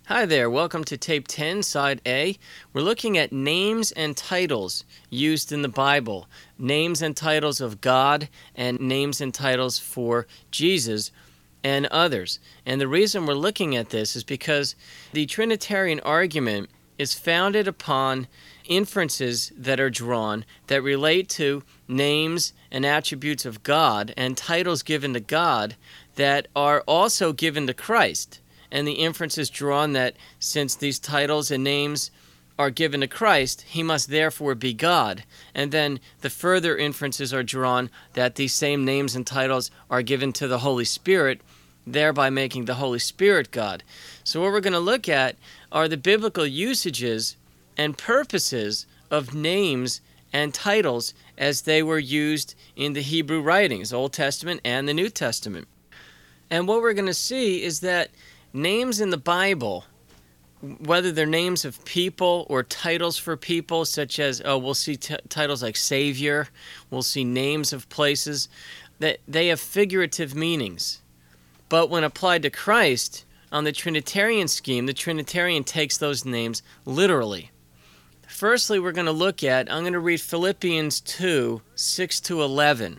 Hi there, welcome to Tape 10, Side A. We're looking at names and titles used in the Bible. Names and titles of God and names and titles for Jesus and others. And the reason we're looking at this is because the Trinitarian argument is founded upon inferences that are drawn that relate to names and attributes of God and titles given to God that are also given to Christ. And the inference is drawn that since these titles and names are given to Christ, he must therefore be God. And then the further inferences are drawn that these same names and titles are given to the Holy Spirit, thereby making the Holy Spirit God. So what we're going to look at are the biblical usages and purposes of names and titles as they were used in the Hebrew writings, Old Testament and the New Testament. And what we're going to see is that names in the Bible, whether they're names of people or titles for people, such as, we'll see titles like Savior, we'll see names of places, that they have figurative meanings. But when applied to Christ, on the Trinitarian scheme, the Trinitarian takes those names literally. Firstly, we're going to look at, I'm going to read Philippians 2, 6 to 11.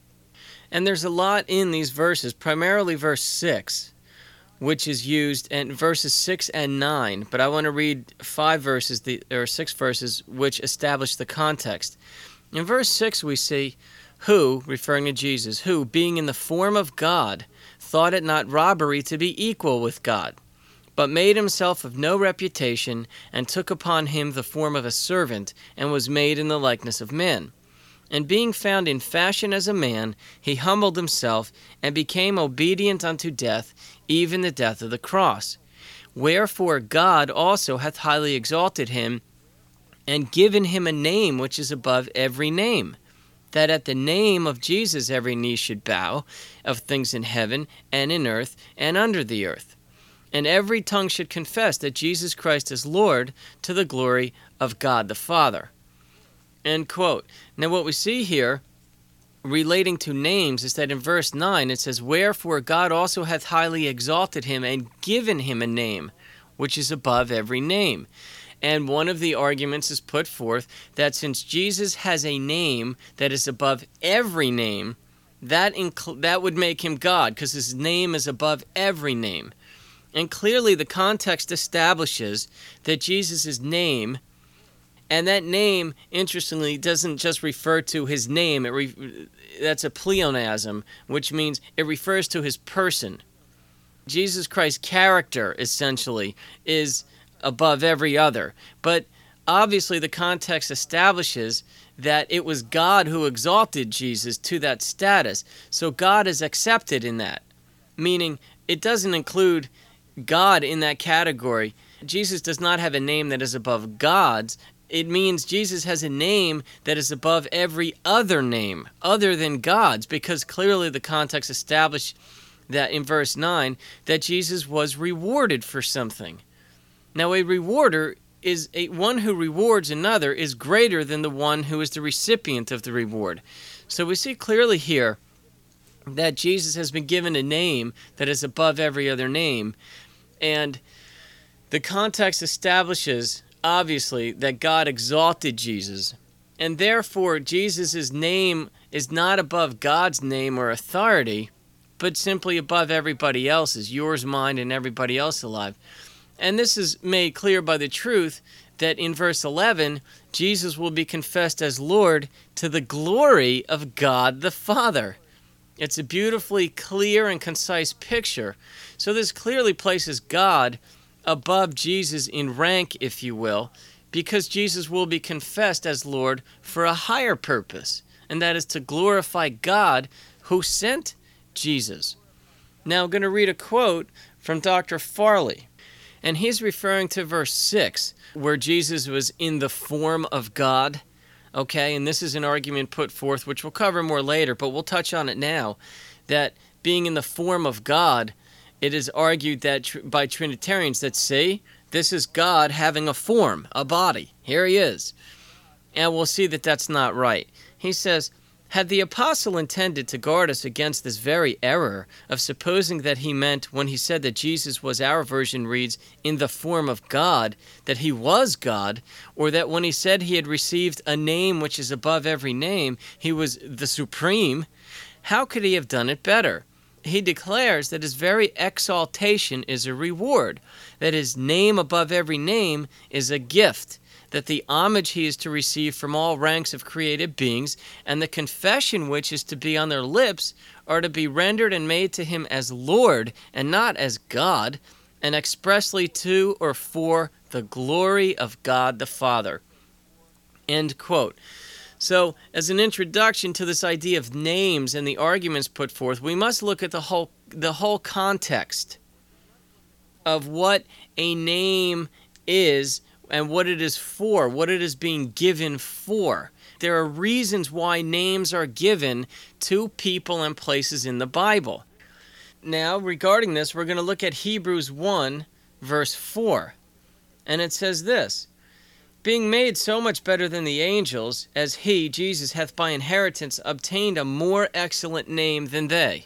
And there's a lot in these verses, primarily verse 6. Which is used, and verses 6 and 9, but I want to read 6 verses, which establish the context. In verse 6 we see, who, referring to Jesus, who, being in the form of God, thought it not robbery to be equal with God, but made himself of no reputation, and took upon him the form of a servant, and was made in the likeness of men. And being found in fashion as a man, he humbled himself, and became obedient unto death, even the death of the cross. Wherefore God also hath highly exalted him, and given him a name which is above every name, that at the name of Jesus every knee should bow, of things in heaven, and in earth, and under the earth. And every tongue should confess that Jesus Christ is Lord, to the glory of God the Father. End quote. Now what we see here relating to names is that in verse 9 it says, wherefore God also hath highly exalted him and given him a name which is above every name. And one of the arguments is put forth that since Jesus has a name that is above every name, that would make him God, because his name is above every name. And clearly the context establishes that Jesus' name, and that name, interestingly, doesn't just refer to his name. That's a pleonasm, which means it refers to his person. Jesus Christ's character, essentially, is above every other. But obviously the context establishes that it was God who exalted Jesus to that status. So God is accepted in that, meaning it doesn't include God in that category. Jesus does not have a name that is above God's. It means Jesus has a name that is above every other name other than God's, because clearly the context established that in verse 9 that Jesus was rewarded for something. Now a rewarder is one who rewards another is greater than the one who is the recipient of the reward. So we see clearly here that Jesus has been given a name that is above every other name, and the context establishes obviously that God exalted Jesus, and therefore Jesus' name is not above God's name or authority, but simply above everybody else's, yours, mine, and everybody else alive. And this is made clear by the truth that in verse 11, Jesus will be confessed as Lord to the glory of God the Father. It's a beautifully clear and concise picture. So this clearly places God above Jesus in rank, if you will, because Jesus will be confessed as Lord for a higher purpose, and that is to glorify God who sent Jesus. Now I'm going to read a quote from Dr. Farley, and he's referring to verse 6, where Jesus was in the form of God. Okay, and this is an argument put forth, which we'll cover more later, but we'll touch on it now, that being in the form of God, it is argued that by Trinitarians that, see, this is God having a form, a body. Here he is. And we'll see that that's not right. He says, Had the apostle intended to guard us against this very error of supposing that he meant when he said that Jesus was, our version reads, in the form of God, that he was God, or that when he said he had received a name which is above every name, he was the supreme, how could he have done it better? He declares that his very exaltation is a reward, that his name above every name is a gift, that the homage he is to receive from all ranks of created beings, and the confession which is to be on their lips, are to be rendered and made to him as Lord, and not as God, and expressly to or for the glory of God the Father. End quote. So, as an introduction to this idea of names and the arguments put forth, we must look at the whole context of what a name is and what it is for, what it is being given for. There are reasons why names are given to people and places in the Bible. Now, regarding this, we're going to look at Hebrews 1, verse 4. And it says this, being made so much better than the angels, as he, Jesus, hath by inheritance obtained a more excellent name than they.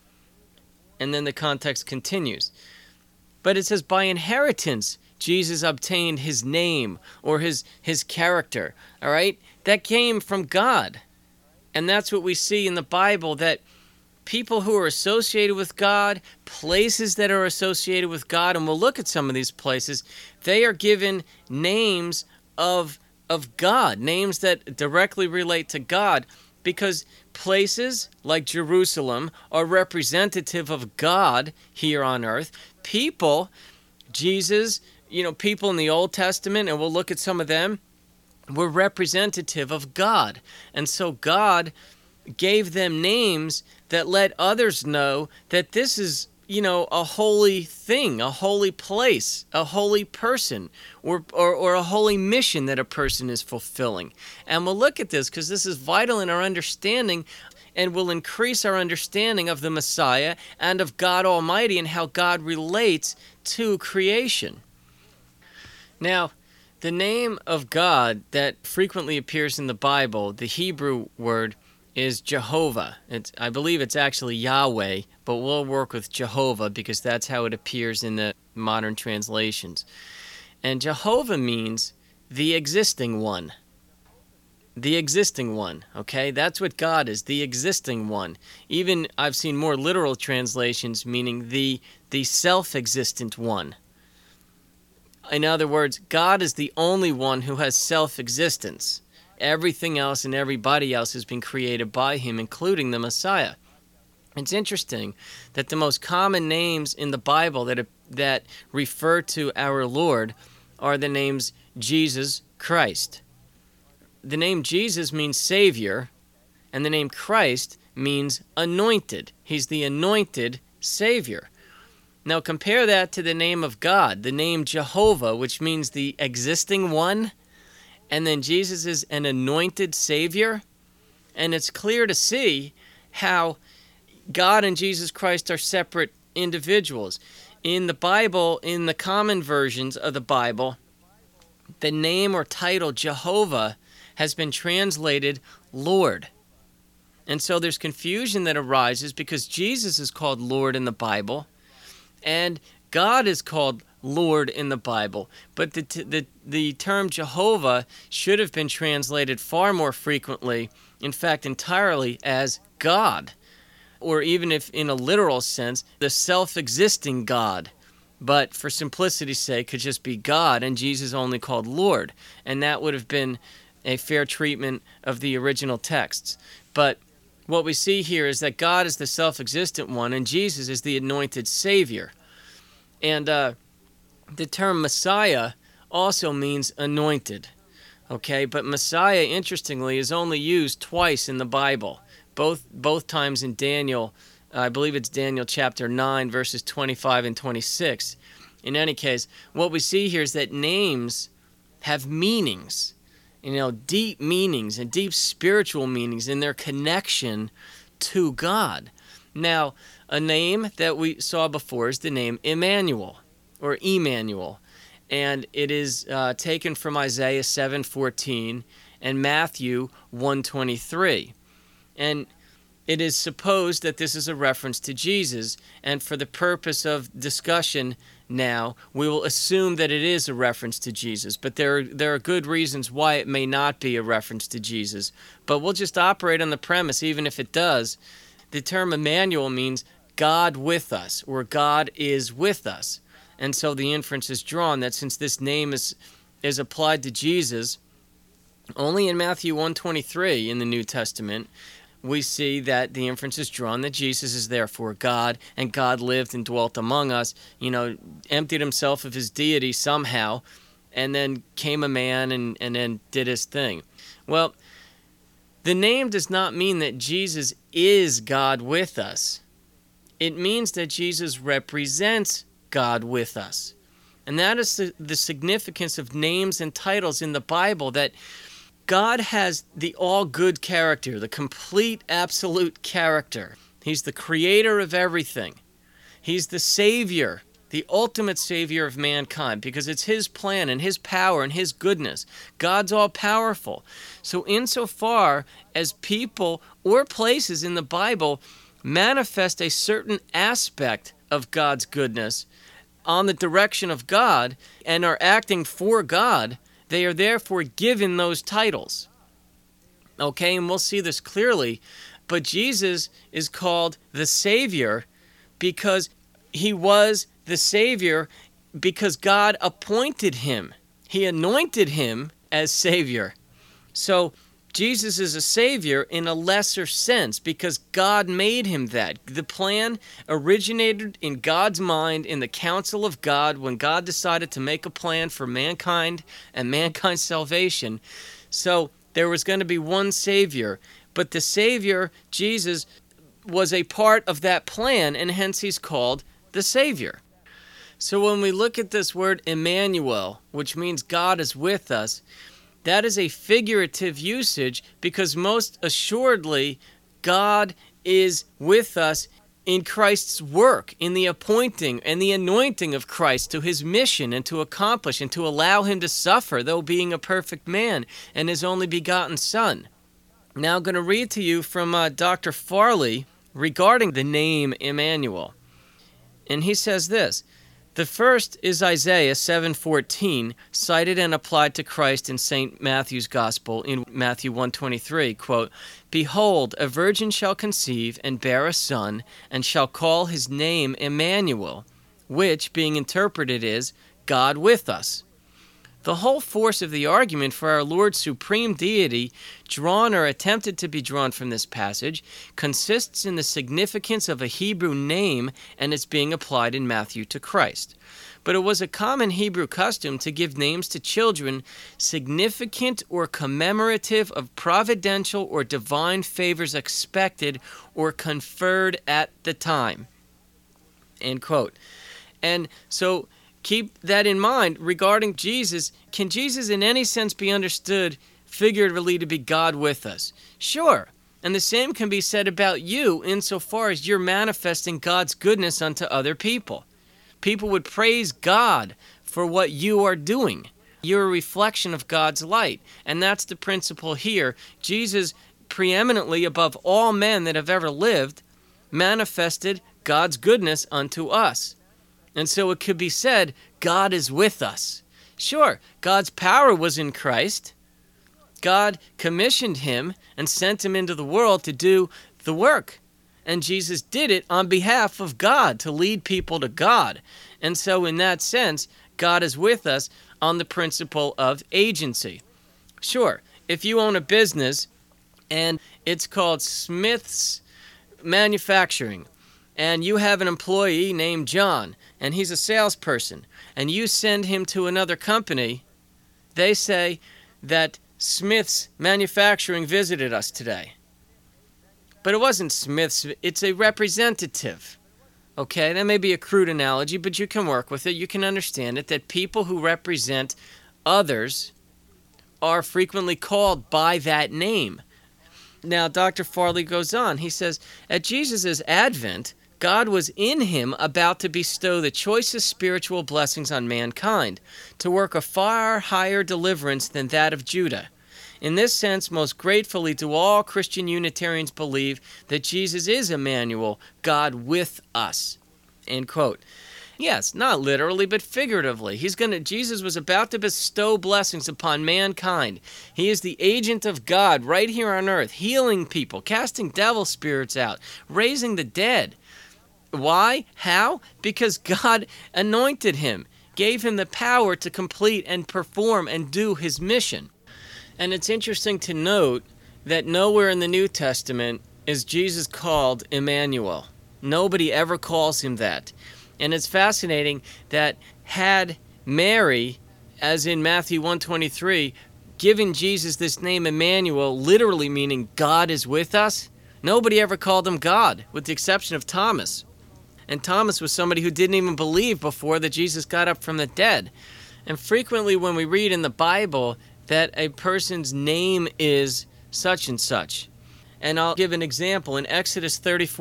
And then the context continues. But it says, by inheritance, Jesus obtained his name or his character. All right? That came from God. And that's what we see in the Bible, that people who are associated with God, places that are associated with God, and we'll look at some of these places, they are given names of God, names that directly relate to God, because places like Jerusalem are representative of God here on earth. People, Jesus, people in the Old Testament, and we'll look at some of them, were representative of God. And so God gave them names that let others know that this is, a holy thing, a holy place, a holy person, or a holy mission that a person is fulfilling. And we'll look at this because this is vital in our understanding and will increase our understanding of the Messiah and of God Almighty and how God relates to creation. Now, the name of God that frequently appears in the Bible, the Hebrew word, is Jehovah. I believe it's actually Yahweh, but we'll work with Jehovah because that's how it appears in the modern translations. And Jehovah means the existing one. The existing one, okay? That's what God is, the existing one. Even I've seen more literal translations meaning the self-existent one. In other words, God is the only one who has self-existence. Everything else and everybody else has been created by him, including the Messiah. It's interesting that the most common names in the Bible that refer to our Lord are the names Jesus, Christ. The name Jesus means Savior, and the name Christ means anointed. He's the anointed Savior. Now compare that to the name of God, the name Jehovah, which means the existing one. And then Jesus is an anointed Savior. And it's clear to see how God and Jesus Christ are separate individuals. In the Bible, in the common versions of the Bible, the name or title Jehovah has been translated Lord. And so there's confusion that arises because Jesus is called Lord in the Bible, and God is called Lord in the Bible, but the term Jehovah should have been translated far more frequently, in fact entirely, as God, or even if in a literal sense, the self-existing God, but for simplicity's sake could just be God, and Jesus only called Lord, and that would have been a fair treatment of the original texts. But what we see here is that God is the self-existent one, and Jesus is the anointed Savior. And the term Messiah also means anointed, okay? But Messiah, interestingly, is only used twice in the Bible, both times in Daniel. I believe it's Daniel chapter 9, verses 25 and 26. In any case, what we see here is that names have meanings, deep meanings and deep spiritual meanings in their connection to God. Now, a name that we saw before is the name Emmanuel, or Emmanuel, and it is taken from Isaiah 7:14 and Matthew 1:23. And it is supposed that this is a reference to Jesus, and for the purpose of discussion now, we will assume that it is a reference to Jesus, but there are good reasons why it may not be a reference to Jesus. But we'll just operate on the premise, even if it does. The term Emmanuel means God with us, or God is with us. And so the inference is drawn that since this name is applied to Jesus, only in Matthew 1:23 in the New Testament, we see that the inference is drawn that Jesus is therefore God, and God lived and dwelt among us, emptied himself of his deity somehow, and then came a man and then did his thing. Well, the name does not mean that Jesus is God with us. It means that Jesus represents God with us. And that is the significance of names and titles in the Bible, that God has the all-good character, the complete, absolute character. He's the creator of everything. He's the Savior, the ultimate Savior of mankind, because it's His plan and His power and His goodness. God's all-powerful. So insofar as people or places in the Bible manifest a certain aspect of God's goodness on the direction of God and are acting for God, they are therefore given those titles. Okay, and we'll see this clearly. But Jesus is called the Savior because He was the Savior because God appointed Him. He anointed Him as Savior. So Jesus is a Savior in a lesser sense because God made Him that. The plan originated in God's mind in the counsel of God when God decided to make a plan for mankind and mankind's salvation. So there was going to be one Savior, but the Savior, Jesus, was a part of that plan, and hence He's called the Savior. So when we look at this word Emmanuel, which means God is with us, that is a figurative usage because most assuredly God is with us in Christ's work, in the appointing and the anointing of Christ to His mission and to accomplish and to allow Him to suffer, though being a perfect man and His only begotten Son. Now I'm going to read to you from Dr. Farley regarding the name Emmanuel. And he says this: the first is Isaiah 7:14, cited and applied to Christ in St. Matthew's Gospel in Matthew 1:23, quote, "Behold, a virgin shall conceive and bear a son, and shall call his name Emmanuel," which, being interpreted, is God with us. The whole force of the argument for our Lord's supreme deity, drawn or attempted to be drawn from this passage, consists in the significance of a Hebrew name and its being applied in Matthew to Christ. But it was a common Hebrew custom to give names to children significant or commemorative of providential or divine favors expected or conferred at the time. End quote. And so keep that in mind regarding Jesus. Can Jesus in any sense be understood figuratively to be God with us? Sure. And the same can be said about you insofar as you're manifesting God's goodness unto other people. People would praise God for what you are doing. You're a reflection of God's light. And that's the principle here. Jesus, preeminently above all men that have ever lived, manifested God's goodness unto us. And so it could be said, God is with us. Sure, God's power was in Christ. God commissioned Him and sent Him into the world to do the work. And Jesus did it on behalf of God, to lead people to God. And so in that sense, God is with us on the principle of agency. Sure, if you own a business and it's called Smith's Manufacturing, and you have an employee named John, and he's a salesperson, and you send him to another company, they say that Smith's Manufacturing visited us today. But it wasn't Smith's, it's a representative. Okay, that may be a crude analogy, but you can work with it. You can understand it, that people who represent others are frequently called by that name. Now, Dr. Farley goes on. He says, at Jesus' advent, God was in Him about to bestow the choicest spiritual blessings on mankind, to work a far higher deliverance than that of Judah. In this sense, most gratefully do all Christian Unitarians believe that Jesus is Emmanuel, God with us. End quote. Yes, not literally, but figuratively. Jesus was about to bestow blessings upon mankind. He is the agent of God right here on earth, healing people, casting devil spirits out, raising the dead. Why? How? Because God anointed him, gave him the power to complete and perform and do his mission. And it's interesting to note that nowhere in the New Testament is Jesus called Emmanuel. Nobody ever calls him that. And it's fascinating that had Mary, as in Matthew 1:23, given Jesus this name Emmanuel, literally meaning God is with us, nobody ever called him God, with the exception of Thomas. And Thomas was somebody who didn't even believe before that Jesus got up from the dead. And frequently when we read in the Bible that a person's name is such and such. And I'll give an example. In Exodus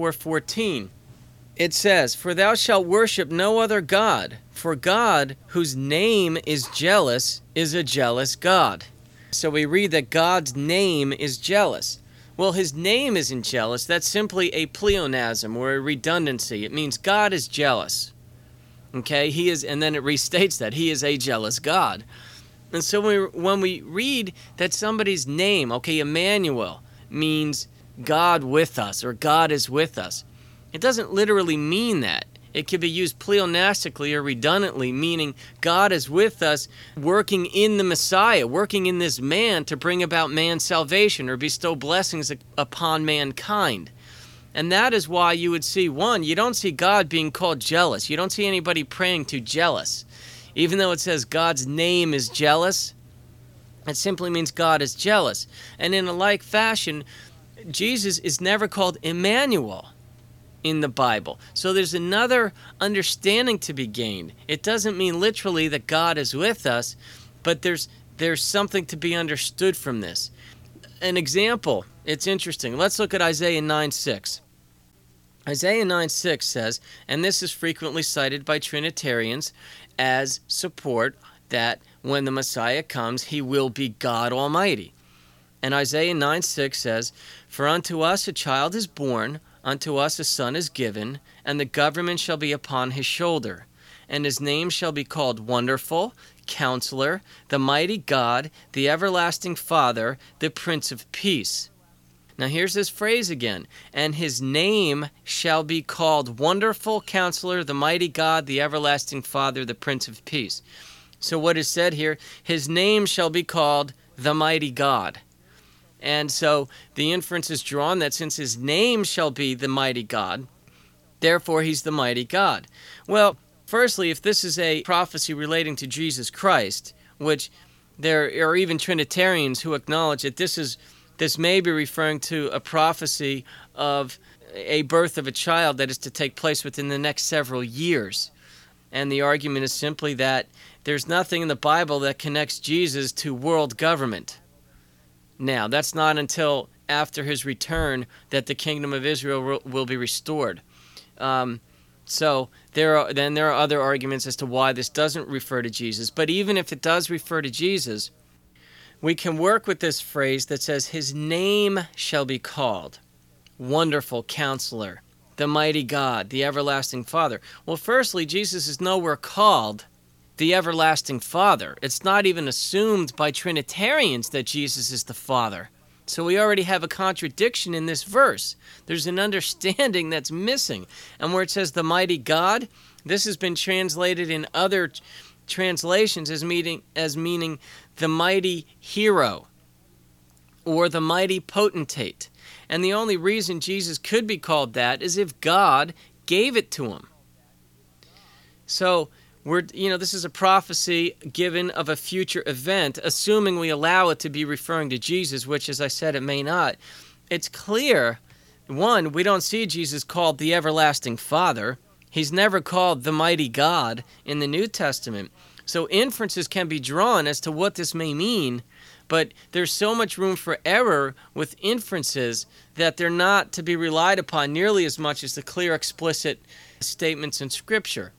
34:14, it says, "For thou shalt worship no other God, for God, whose name is jealous, is a jealous God." So we read that God's name is jealous. Well, his name isn't jealous. That's simply a pleonasm or a redundancy. It means God is jealous. Okay, he is, and then it restates that he is a jealous God. And so when we read that somebody's name, okay, Emmanuel, means God with us or God is with us, it doesn't literally mean that. It could be used pleonastically or redundantly, meaning God is with us, working in the Messiah, working in this man to bring about man's salvation or bestow blessings upon mankind. And that is why you would see, one, you don't see God being called jealous. You don't see anybody praying to jealous. Even though it says God's name is jealous, it simply means God is jealous. And in a like fashion, Jesus is never called Emmanuel in the Bible. So there's another understanding to be gained. It doesn't mean literally that God is with us, but there's something to be understood from this. An example, it's interesting. Let's look at Isaiah 9:6. Isaiah 9:6 says, and this is frequently cited by Trinitarians as support that when the Messiah comes, he will be God Almighty. And Isaiah 9:6 says, "For unto us a child is born, unto us a son is given, and the government shall be upon his shoulder. And his name shall be called Wonderful, Counselor, the Mighty God, the Everlasting Father, the Prince of Peace." Now here's this phrase again. And his name shall be called Wonderful, Counselor, the Mighty God, the Everlasting Father, the Prince of Peace. So what is said here? His name shall be called the Mighty God. And so the inference is drawn that since his name shall be the Mighty God, therefore he's the Mighty God. Well, firstly, if this is a prophecy relating to Jesus Christ, which there are even Trinitarians who acknowledge that this may be referring to a prophecy of a birth of a child that is to take place within the next several years. And the argument is simply that there's nothing in the Bible that connects Jesus to world government. Now, that's not until after his return that the kingdom of Israel will be restored. So there are other arguments as to why this doesn't refer to Jesus. But even if it does refer to Jesus, we can work with this phrase that says, his name shall be called Wonderful Counselor, the Mighty God, the Everlasting Father. Well, firstly, Jesus is nowhere called the Everlasting Father. It's not even assumed by Trinitarians that Jesus is the Father. So we already have a contradiction in this verse. There's an understanding that's missing. And where it says the Mighty God, this has been translated in other translations as meaning the mighty hero or the mighty potentate. And the only reason Jesus could be called that is if God gave it to him. So this is a prophecy given of a future event, assuming we allow it to be referring to Jesus, which, as I said, it may not. It's clear, one, we don't see Jesus called the Everlasting Father. He's never called the Mighty God in the New Testament. So inferences can be drawn as to what this may mean, but there's so much room for error with inferences that they're not to be relied upon nearly as much as the clear, explicit statements in Scripture.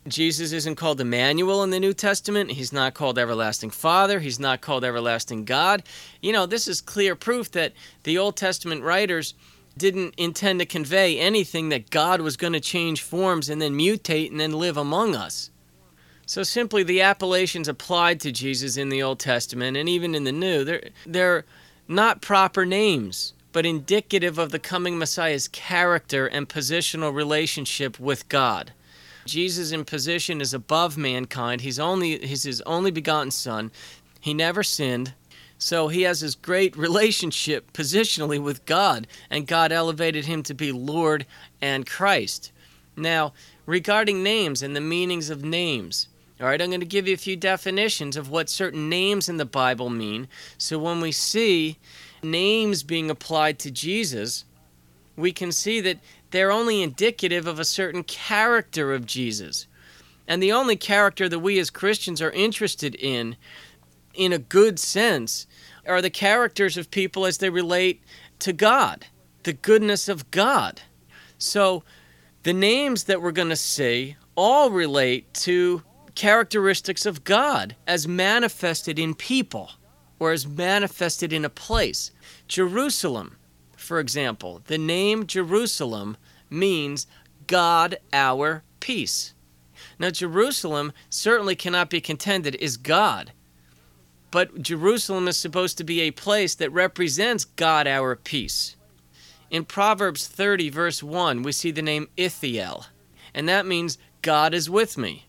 Jesus isn't called Emmanuel in the New Testament. He's not called Everlasting Father. He's not called Everlasting God. This is clear proof that the Old Testament writers didn't intend to convey anything that God was going to change forms and then mutate and then live among us. So simply the appellations applied to Jesus in the Old Testament and even in the New, they're not proper names, but indicative of the coming Messiah's character and positional relationship with God. Jesus in position is above mankind. He's his only begotten Son. He never sinned. So he has this great relationship positionally with God, and God elevated him to be Lord and Christ. Now, regarding names and the meanings of names, all right, I'm going to give you a few definitions of what certain names in the Bible mean. So when we see names being applied to Jesus, we can see that they're only indicative of a certain character of Jesus. And the only character that we as Christians are interested in a good sense, are the characters of people as they relate to God, the goodness of God. So the names that we're going to see all relate to characteristics of God as manifested in people or as manifested in a place. Jerusalem, for example, the name Jerusalem means God our peace. Now, Jerusalem certainly cannot be contended is God, but Jerusalem is supposed to be a place that represents God our peace. In Proverbs 30, verse 1, we see the name Ithiel, and that means God is with me.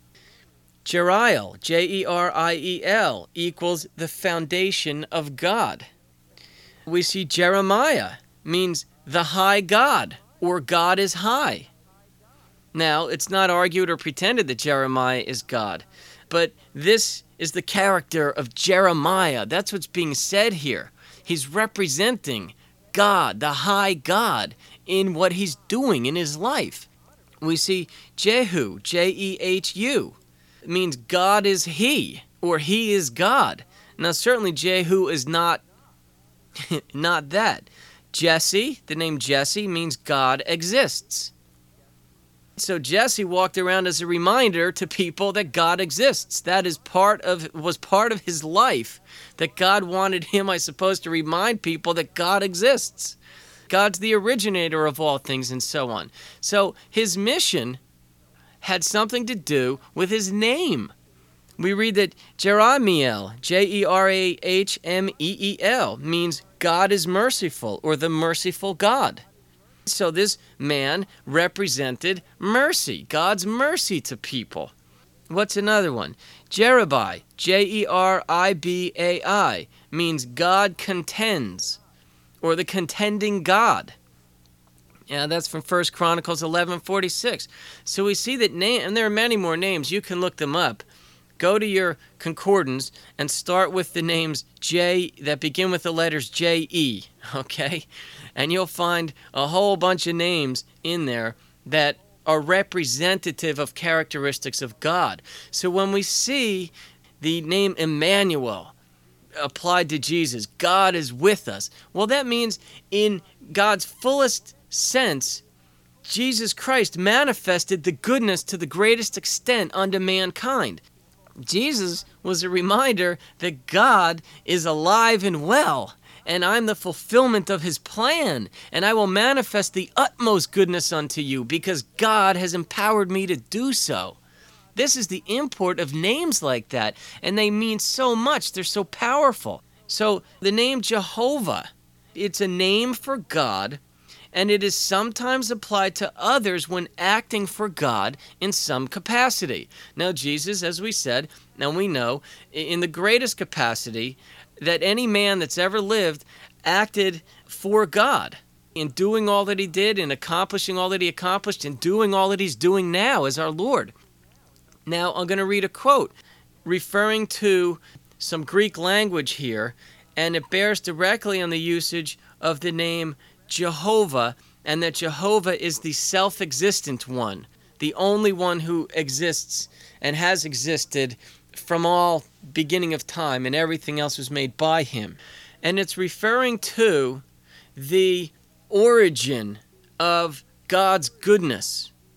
Jeriel, Jeriel, equals the foundation of God. We see Jeremiah means the high God, or God is high. Now, it's not argued or pretended that Jeremiah is God, but this is the character of Jeremiah. That's what's being said here. He's representing God, the high God, in what he's doing in his life. We see Jehu, Jehu, it means God is he, or he is God. Now, certainly Jehu is not that. Jesse, the name Jesse, means God exists. So Jesse walked around as a reminder to people that God exists. That was part of his life, that God wanted him, I suppose, to remind people that God exists. God's the originator of all things and so on. So his mission had something to do with his name. We read that Jerahmeel, Jerahmeel, means God is merciful, or the merciful God. So this man represented mercy, God's mercy to people. What's another one? Jeribai, Jeribai, means God contends, or the contending God. Yeah, that's from 1 Chronicles 11:46. So we see that name, and there are many more names. You can look them up. Go to your concordance and start with the names J that begin with the letters J-E, okay? And you'll find a whole bunch of names in there that are representative of characteristics of God. So when we see the name Emmanuel applied to Jesus, God is with us, well, that means in God's fullest sense, Jesus Christ manifested the goodness to the greatest extent unto mankind. Jesus was a reminder that God is alive and well, and I'm the fulfillment of his plan, and I will manifest the utmost goodness unto you because God has empowered me to do so. This is the import of names like that, and they mean so much. They're so powerful. So the name Jehovah, it's a name for God, and it is sometimes applied to others when acting for God in some capacity. Now, Jesus, as we said, and we know, in the greatest capacity that any man that's ever lived acted for God in doing all that he did, in accomplishing all that he accomplished, and doing all that he's doing now as our Lord. Now, I'm going to read a quote referring to some Greek language here, and it bears directly on the usage of the name Jehovah, and that Jehovah is the self-existent one, the only one who exists and has existed from all beginning of time, and everything else was made by him. And it's referring to the origin of God's goodness.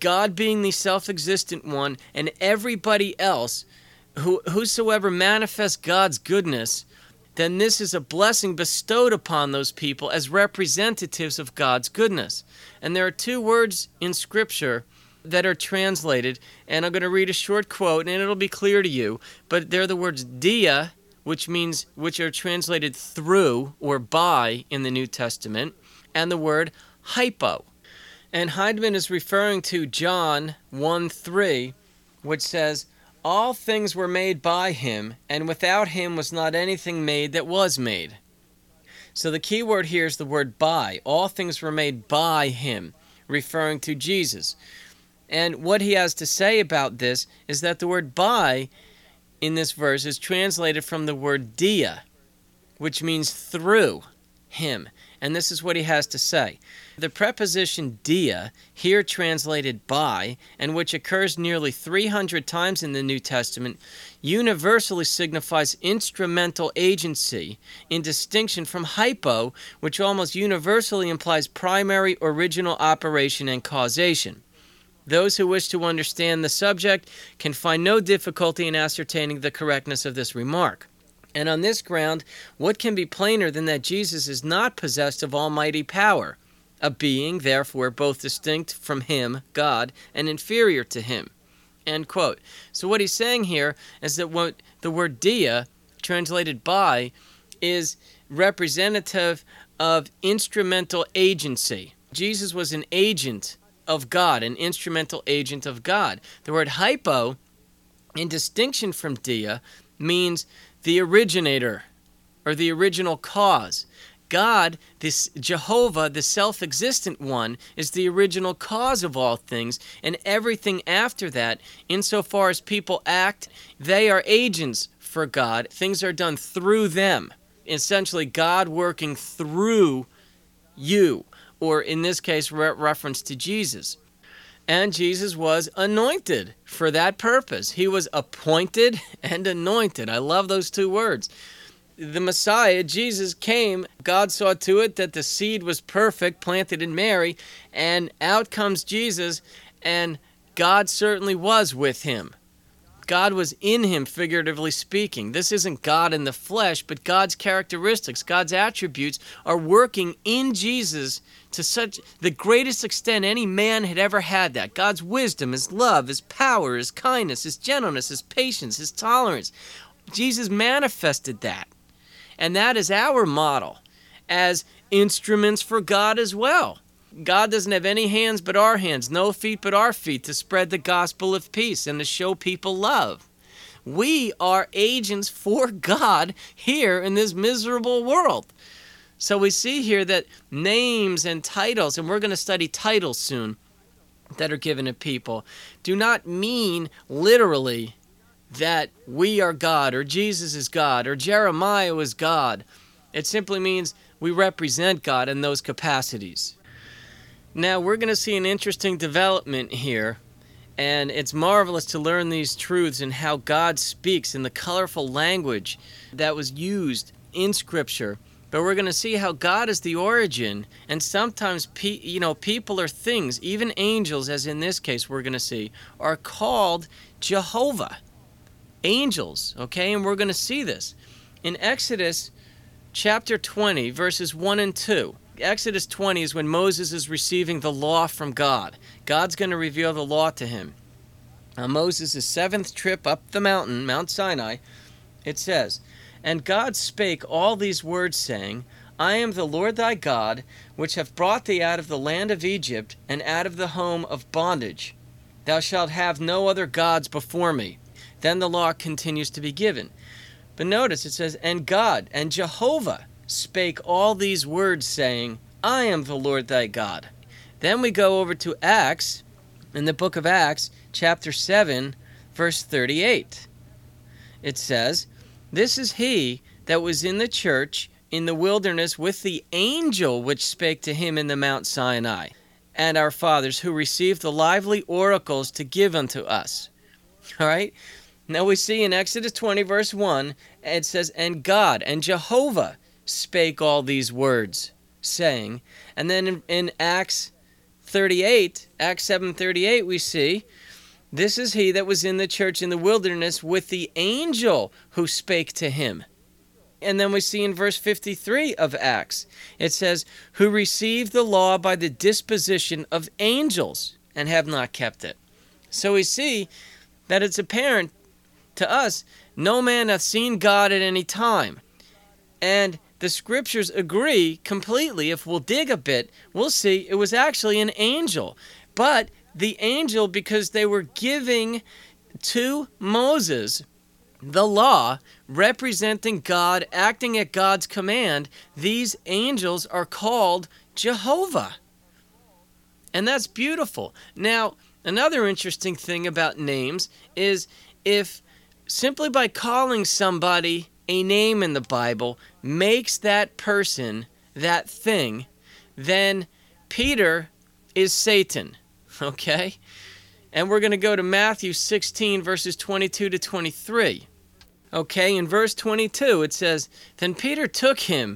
God being the self-existent one, and everybody else, whosoever manifests God's goodness, then this is a blessing bestowed upon those people as representatives of God's goodness. And there are two words in Scripture that are translated, and I'm going to read a short quote, and it'll be clear to you, but they're the words dia, which are translated through or by in the New Testament, and the word hypo. And Heidemann is referring to John 1:3, which says, all things were made by him, and without him was not anything made that was made. So the key word here is the word by. All things were made by him, referring to Jesus. And what he has to say about this is that the word by in this verse is translated from the word dia, which means through him. And this is what he has to say. The preposition dia, here translated by, and which occurs nearly 300 times in the New Testament, universally signifies instrumental agency, in distinction from hypo, which almost universally implies primary original operation and causation. Those who wish to understand the subject can find no difficulty in ascertaining the correctness of this remark. And on this ground, what can be plainer than that Jesus is not possessed of almighty power, a being, therefore, both distinct from him, God, and inferior to him? End quote. So what he's saying here is that what the word dia, translated by, is representative of instrumental agency. Jesus was an agent of God, an instrumental agent of God. The word hypo, in distinction from dia, means the originator, or the original cause. God, this Jehovah, the self-existent one, is the original cause of all things, and everything after that, insofar as people act, they are agents for God. Things are done through them. Essentially, God working through you, or in this case, reference to Jesus. And Jesus was anointed for that purpose. He was appointed and anointed. I love those two words. The Messiah, Jesus, came. God saw to it that the seed was perfect, planted in Mary, and out comes Jesus, and God certainly was with him. God was in him, figuratively speaking. This isn't God in the flesh, but God's characteristics, God's attributes are working in Jesus to such the greatest extent any man had ever had that. God's wisdom, his love, his power, his kindness, his gentleness, his patience, his tolerance. Jesus manifested that. And that is our model as instruments for God as well. God doesn't have any hands but our hands, no feet but our feet to spread the gospel of peace and to show people love. We are agents for God here in this miserable world. So we see here that names and titles, and we're going to study titles soon that are given to people, do not mean literally that we are God or Jesus is God or Jeremiah is God. It simply means we represent God in those capacities. Now, we're going to see an interesting development here, and it's marvelous to learn these truths and how God speaks in the colorful language that was used in Scripture. But we're going to see how God is the origin, and sometimes people or things, even angels, as in this case we're going to see, are called Jehovah. Angels, okay? And we're going to see this. In Exodus chapter 20, verses 1 and 2, Exodus 20 is when Moses is receiving the law from God. God's going to reveal the law to him. On Moses' seventh trip up the mountain, Mount Sinai, it says, "And God spake all these words, saying, I am the Lord thy God, which have brought thee out of the land of Egypt, and out of the home of bondage. Thou shalt have no other gods before me." Then the law continues to be given. But notice it says, "And God," and Jehovah, "spake all these words, saying, I am the Lord thy God." Then we go over to Acts, in the book of Acts, chapter 7, verse 38. It says, "This is he that was in the church in the wilderness with the angel which spake to him in the Mount Sinai, and our fathers, who received the lively oracles to give unto us." All right? Now we see in Exodus 20, verse 1, it says, "And God," and Jehovah, "spake all these words, saying," and then in Acts 38, Acts 7:38, we see, this is he that was in the church in the wilderness with the angel who spake to him. And then we see in verse 53 of Acts, it says, who received the law by the disposition of angels and have not kept it. So we see that it's apparent to us, no man hath seen God at any time. And the scriptures agree completely. If we'll dig a bit, we'll see it was actually an angel. But the angel, because they were giving to Moses the law, representing God, acting at God's command, these angels are called Jehovah. And that's beautiful. Now, another interesting thing about names is if simply by calling somebody a name in the Bible makes that person, that thing, then Peter is Satan, okay? And we're going to go to Matthew 16, verses 22 to 23. Okay, in verse 22, it says, Then Peter took him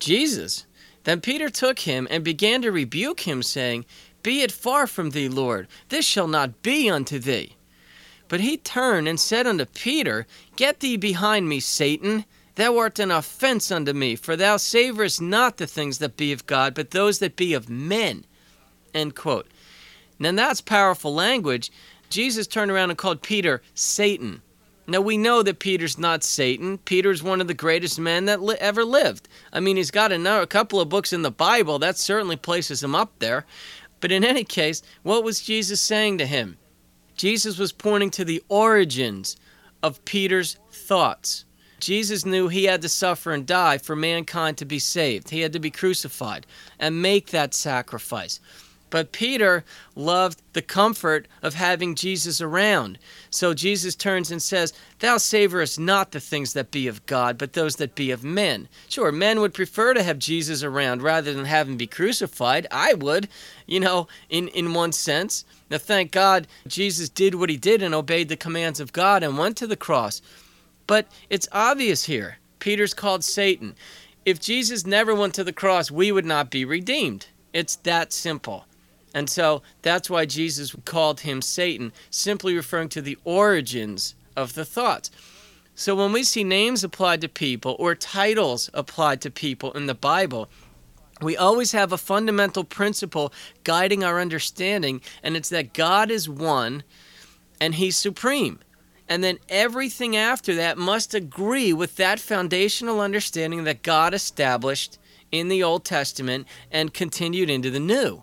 and began to rebuke him, saying, Be it far from thee, Lord, this shall not be unto thee. But he turned and said unto Peter, Get thee behind me, Satan. Thou art an offense unto me, for thou savorest not the things that be of God, but those that be of men. End quote. Now that's powerful language. Jesus turned around and called Peter Satan. Now we know that Peter's not Satan. Peter's one of the greatest men that ever lived. I mean, he's got a couple of books in the Bible. That certainly places him up there. But in any case, what was Jesus saying to him? Jesus was pointing to the origins of Peter's thoughts. Jesus knew he had to suffer and die for mankind to be saved. He had to be crucified and make that sacrifice. But Peter loved the comfort of having Jesus around. So Jesus turns and says, Thou savorest not the things that be of God, but those that be of men. Sure, men would prefer to have Jesus around rather than have him be crucified. I would, in one sense. Now, thank God, Jesus did what he did and obeyed the commands of God and went to the cross. But it's obvious here. Peter's called Satan. If Jesus never went to the cross, we would not be redeemed. It's that simple. And so that's why Jesus called him Satan, simply referring to the origins of the thoughts. So when we see names applied to people or titles applied to people in the Bible, we always have a fundamental principle guiding our understanding, and it's that God is one and he's supreme. And then everything after that must agree with that foundational understanding that God established in the Old Testament and continued into the New.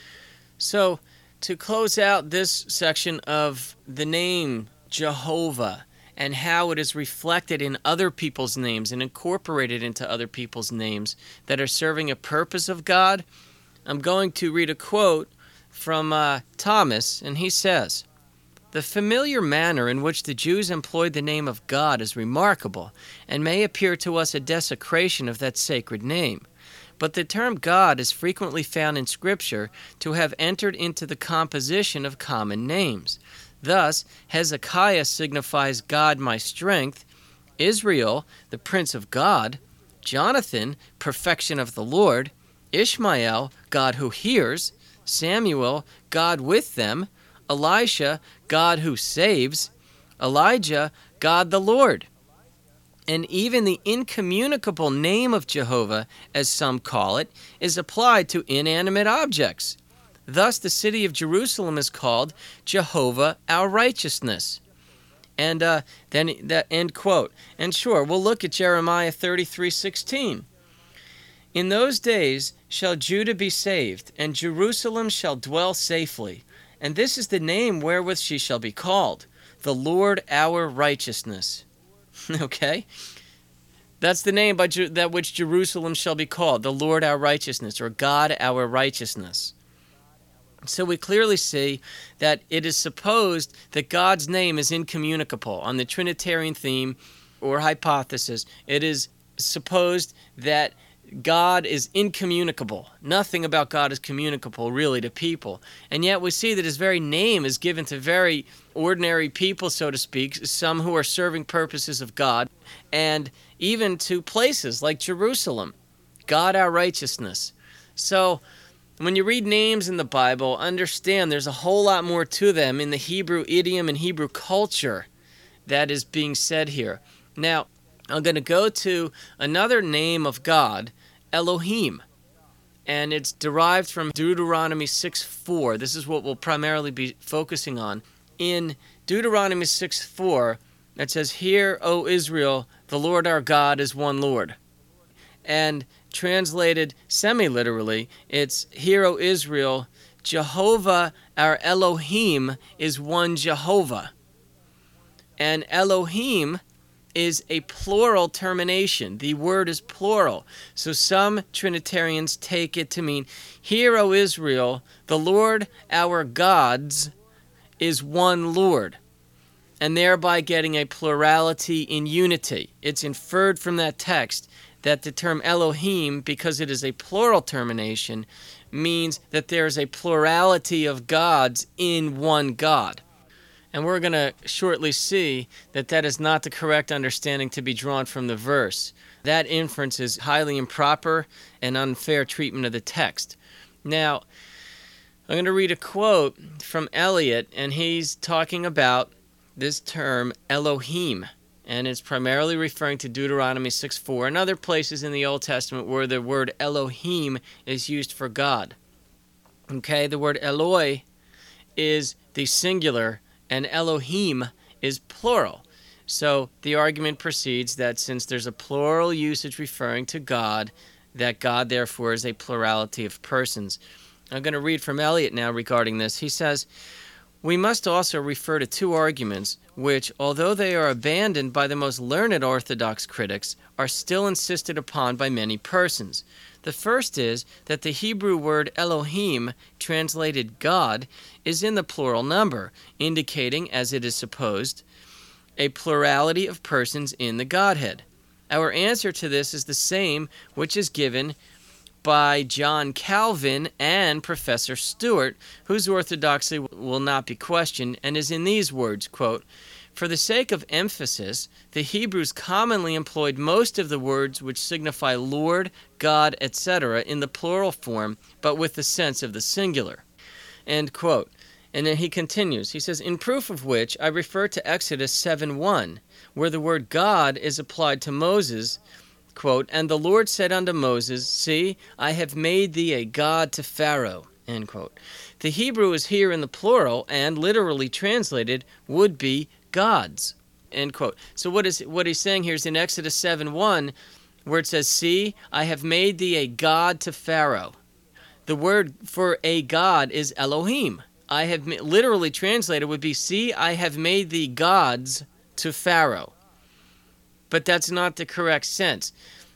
So, to close out this section of the name Jehovah and how it is reflected in other people's names and incorporated into other people's names that are serving a purpose of God, I'm going to read a quote from Thomas, and he says, The familiar manner in which the Jews employed the name of God is remarkable, and may appear to us a desecration of that sacred name. But the term God is frequently found in Scripture to have entered into the composition of common names. Thus, Hezekiah signifies God my strength, Israel, the Prince of God, Jonathan, perfection of the Lord, Ishmael, God who hears, Samuel, God with them, Elisha, God who saves, Elijah, God the Lord. And even the incommunicable name of Jehovah, as some call it, is applied to inanimate objects. Thus, the city of Jerusalem is called Jehovah our righteousness. And then the end quote. And sure, we'll look at Jeremiah 33:16. In those days shall Judah be saved, and Jerusalem shall dwell safely. And this is the name wherewith she shall be called, the Lord our righteousness. Okay? That's the name by that which Jerusalem shall be called, the Lord our righteousness, or God our righteousness. So we clearly see that it is supposed that God's name is incommunicable. On the Trinitarian theme or hypothesis, it is supposed that God is incommunicable. Nothing about God is communicable really to people. And yet we see that his very name is given to very ordinary people, so to speak, some who are serving purposes of God, and even to places like Jerusalem, God our righteousness. So when you read names in the Bible, understand there's a whole lot more to them in the Hebrew idiom and Hebrew culture that is being said here. Now, I'm going to go to another name of God, Elohim, and it's derived from Deuteronomy 6:4. This is what we'll primarily be focusing on. In Deuteronomy 6:4, it says, "Hear, O Israel, the Lord our God is one Lord." And translated semi-literally, it's, "Hear, O Israel, Jehovah our Elohim is one Jehovah." And Elohim is a plural termination. The word is plural. So some Trinitarians take it to mean, "Hear, O Israel, the Lord our gods is one Lord," and thereby getting a plurality in unity. It's inferred from that text that the term Elohim, because it is a plural termination, means that there is a plurality of gods in one God. And we're going to shortly see that that is not the correct understanding to be drawn from the verse. That inference is highly improper and unfair treatment of the text. Now, I'm going to read a quote from Eliot, and he's talking about this term Elohim, and it's primarily referring to Deuteronomy 6:4 and other places in the Old Testament where the word Elohim is used for God. Okay, the word Eloi is the singular, and Elohim is plural. So the argument proceeds that since there's a plural usage referring to God, that God therefore is a plurality of persons. I'm going to read from Eliot now regarding this. He says, "We must also refer to two arguments which, although they are abandoned by the most learned Orthodox critics, are still insisted upon by many persons. The first is that the Hebrew word Elohim, translated God, is in the plural number, indicating, as it is supposed, a plurality of persons in the Godhead. Our answer to this is the same which is given by John Calvin and Professor Stewart, whose orthodoxy will not be questioned, and is in these words, quote, 'For the sake of emphasis, the Hebrews commonly employed most of the words which signify Lord, God, etc. in the plural form, but with the sense of the singular.'" End quote. And then he continues. He says, "In proof of which, I refer to Exodus 7:1, where the word God is applied to Moses, quote, 'And the Lord said unto Moses, See, I have made thee a god to Pharaoh.'" End quote. The Hebrew is here in the plural, and literally translated would be gods. End quote. So what he's saying here is in Exodus 7:1, where it says, "See, I have made thee a god to Pharaoh." The word for a god is Elohim. I have literally translated would be, "See, I have made thee gods to Pharaoh." But that's not the correct sense.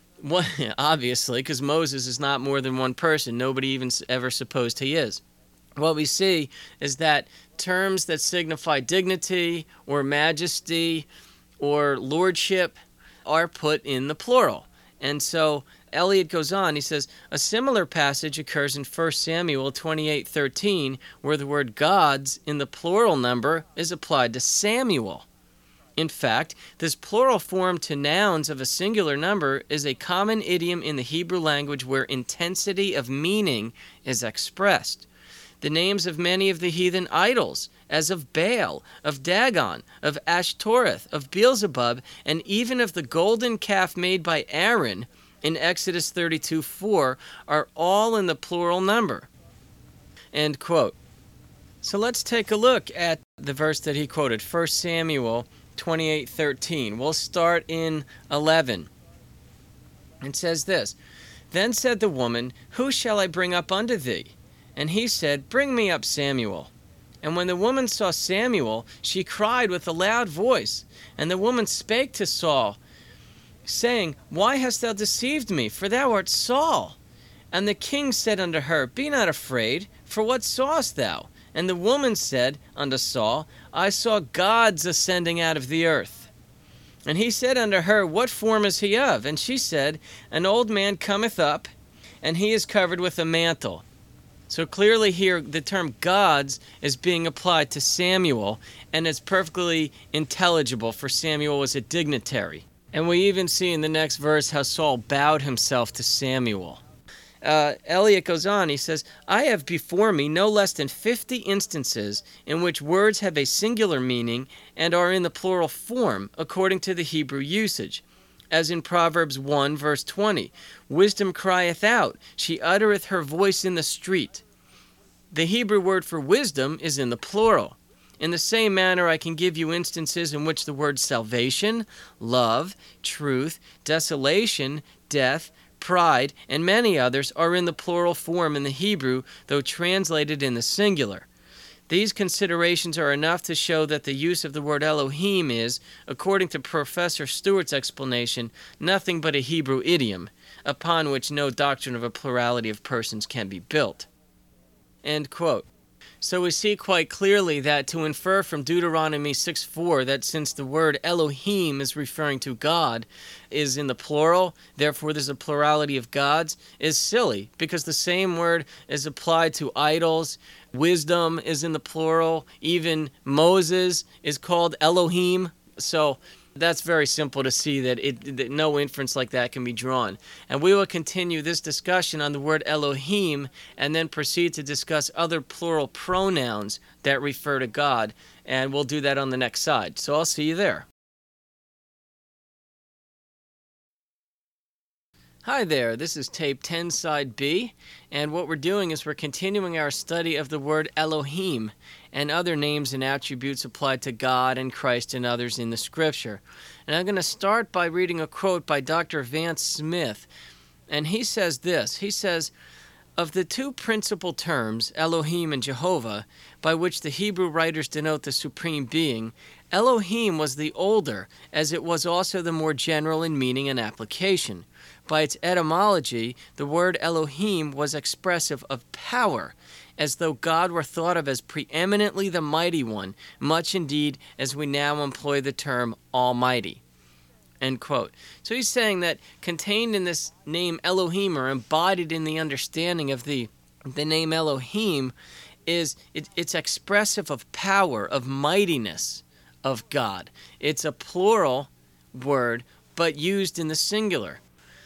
Obviously, because Moses is not more than one person. Nobody even ever supposed he is. What we see is that terms that signify dignity or majesty or lordship are put in the plural. And so Eliot goes on, he says, "A similar passage occurs in 1 Samuel 28:13, where the word gods in the plural number is applied to Samuel. In fact, this plural form to nouns of a singular number is a common idiom in the Hebrew language where intensity of meaning is expressed. The names of many of the heathen idols, as of Baal, of Dagon, of Ashtoreth, of Beelzebub, and even of the golden calf made by Aaron in Exodus 32:4, are all in the plural number." End quote. So let's take a look at the verse that he quoted, 1 Samuel 28:13. We'll start in 11. It says this, "Then said the woman, Who shall I bring up unto thee? And he said, Bring me up Samuel. And when the woman saw Samuel, she cried with a loud voice. And the woman spake to Saul, saying, Why hast thou deceived me? For thou art Saul. And the king said unto her, Be not afraid, for what sawest thou? And the woman said unto Saul, I saw gods ascending out of the earth. And he said unto her, What form is he of? And she said, An old man cometh up, and he is covered with a mantle." So clearly here the term gods is being applied to Samuel, and it's perfectly intelligible, for Samuel was a dignitary. And we even see in the next verse how Saul bowed himself to Samuel. Eliot goes on, he says, I have before me no less than 50 instances in which words have a singular meaning and are in the plural form according to the Hebrew usage. As in Proverbs 1, verse 20, wisdom crieth out, she uttereth her voice in the street. The Hebrew word for wisdom is in the plural. In the same manner, I can give you instances in which the words salvation, love, truth, desolation, death, pride, and many others are in the plural form in the Hebrew, though translated in the singular. These considerations are enough to show that the use of the word Elohim is, according to Professor Stewart's explanation, nothing but a Hebrew idiom, upon which no doctrine of a plurality of persons can be built. End quote. So we see quite clearly that to infer from Deuteronomy 6:4 that since the word Elohim is referring to God is in the plural, therefore there's a plurality of gods, is silly, because the same word is applied to idols. Wisdom is in the plural. Even Moses is called Elohim. So that's very simple to see that no inference like that can be drawn. And we will continue this discussion on the word Elohim and then proceed to discuss other plural pronouns that refer to God. And we'll do that on the next side. So I'll see you there. Hi there, this is tape 10 side B, and what we're doing is we're continuing our study of the word Elohim and other names and attributes applied to God and Christ and others in the scripture. And I'm going to start by reading a quote by Dr. Vance Smith, and he says this. He says, of the two principal terms, Elohim and Jehovah, by which the Hebrew writers denote the supreme being, Elohim was the older, as it was also the more general in meaning and application. By its etymology, the word Elohim was expressive of power, as though God were thought of as preeminently the mighty one, much indeed as we now employ the term Almighty. End quote. So he's saying that contained in this name Elohim, or embodied in the understanding of the name Elohim, is it's expressive of power, of mightiness of God. It's a plural word, but used in the singular.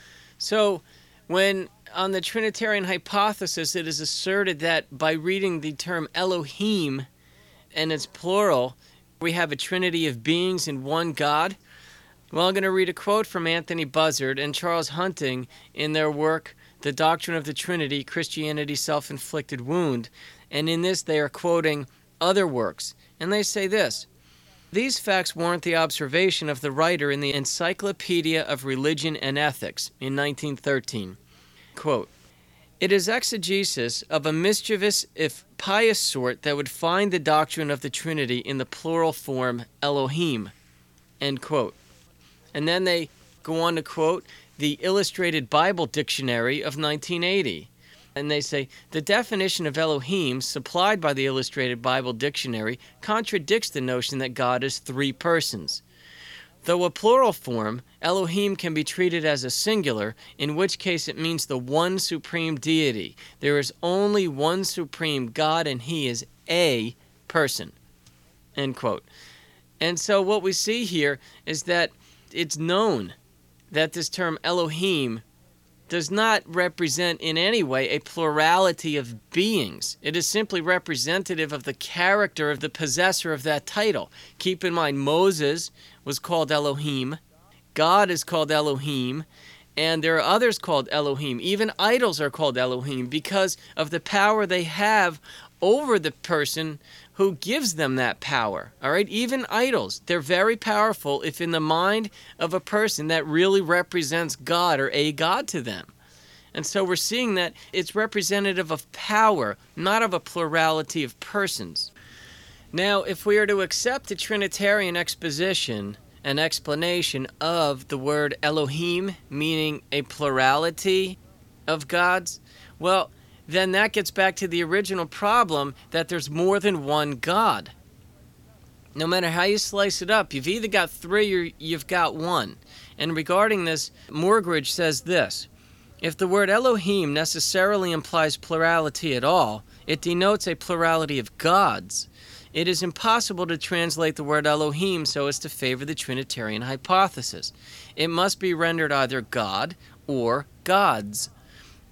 So when on the Trinitarian hypothesis it is asserted that by reading the term Elohim and it's plural, we have a trinity of beings in one God. Well, I'm going to read a quote from Anthony Buzzard and Charles Hunting in their work, The Doctrine of the Trinity, Christianity's Self-Inflicted Wound. And in this they are quoting other works. And they say this: these facts warrant the observation of the writer in the Encyclopedia of Religion and Ethics in 1913. Quote, it is exegesis of a mischievous, if pious sort, that would find the doctrine of the Trinity in the plural form Elohim. End quote. And then they go on to quote the Illustrated Bible Dictionary of 1980. And they say, the definition of Elohim supplied by the Illustrated Bible Dictionary contradicts the notion that God is three persons. Though a plural form, Elohim can be treated as a singular, in which case it means the one supreme deity. There is only one supreme God, and he is a person. End quote. And so what we see here is that it's known that this term Elohim does not represent in any way a plurality of beings. It is simply representative of the character of the possessor of that title. Keep in mind, Moses was called Elohim, God is called Elohim, and there are others called Elohim. Even idols are called Elohim because of the power they have over the person who gives them that power. All right, even idols, they're very powerful if in the mind of a person that really represents God or a God to them. And so we're seeing that it's representative of power, not of a plurality of persons. Now, if we are to accept the Trinitarian exposition and explanation of the word Elohim, meaning a plurality of gods, well, then that gets back to the original problem that there's more than one God. No matter how you slice it up, you've either got three or you've got one. And regarding this, Morgridge says this: if the word Elohim necessarily implies plurality at all, it denotes a plurality of gods. It is impossible to translate the word Elohim so as to favor the Trinitarian hypothesis. It must be rendered either God or gods.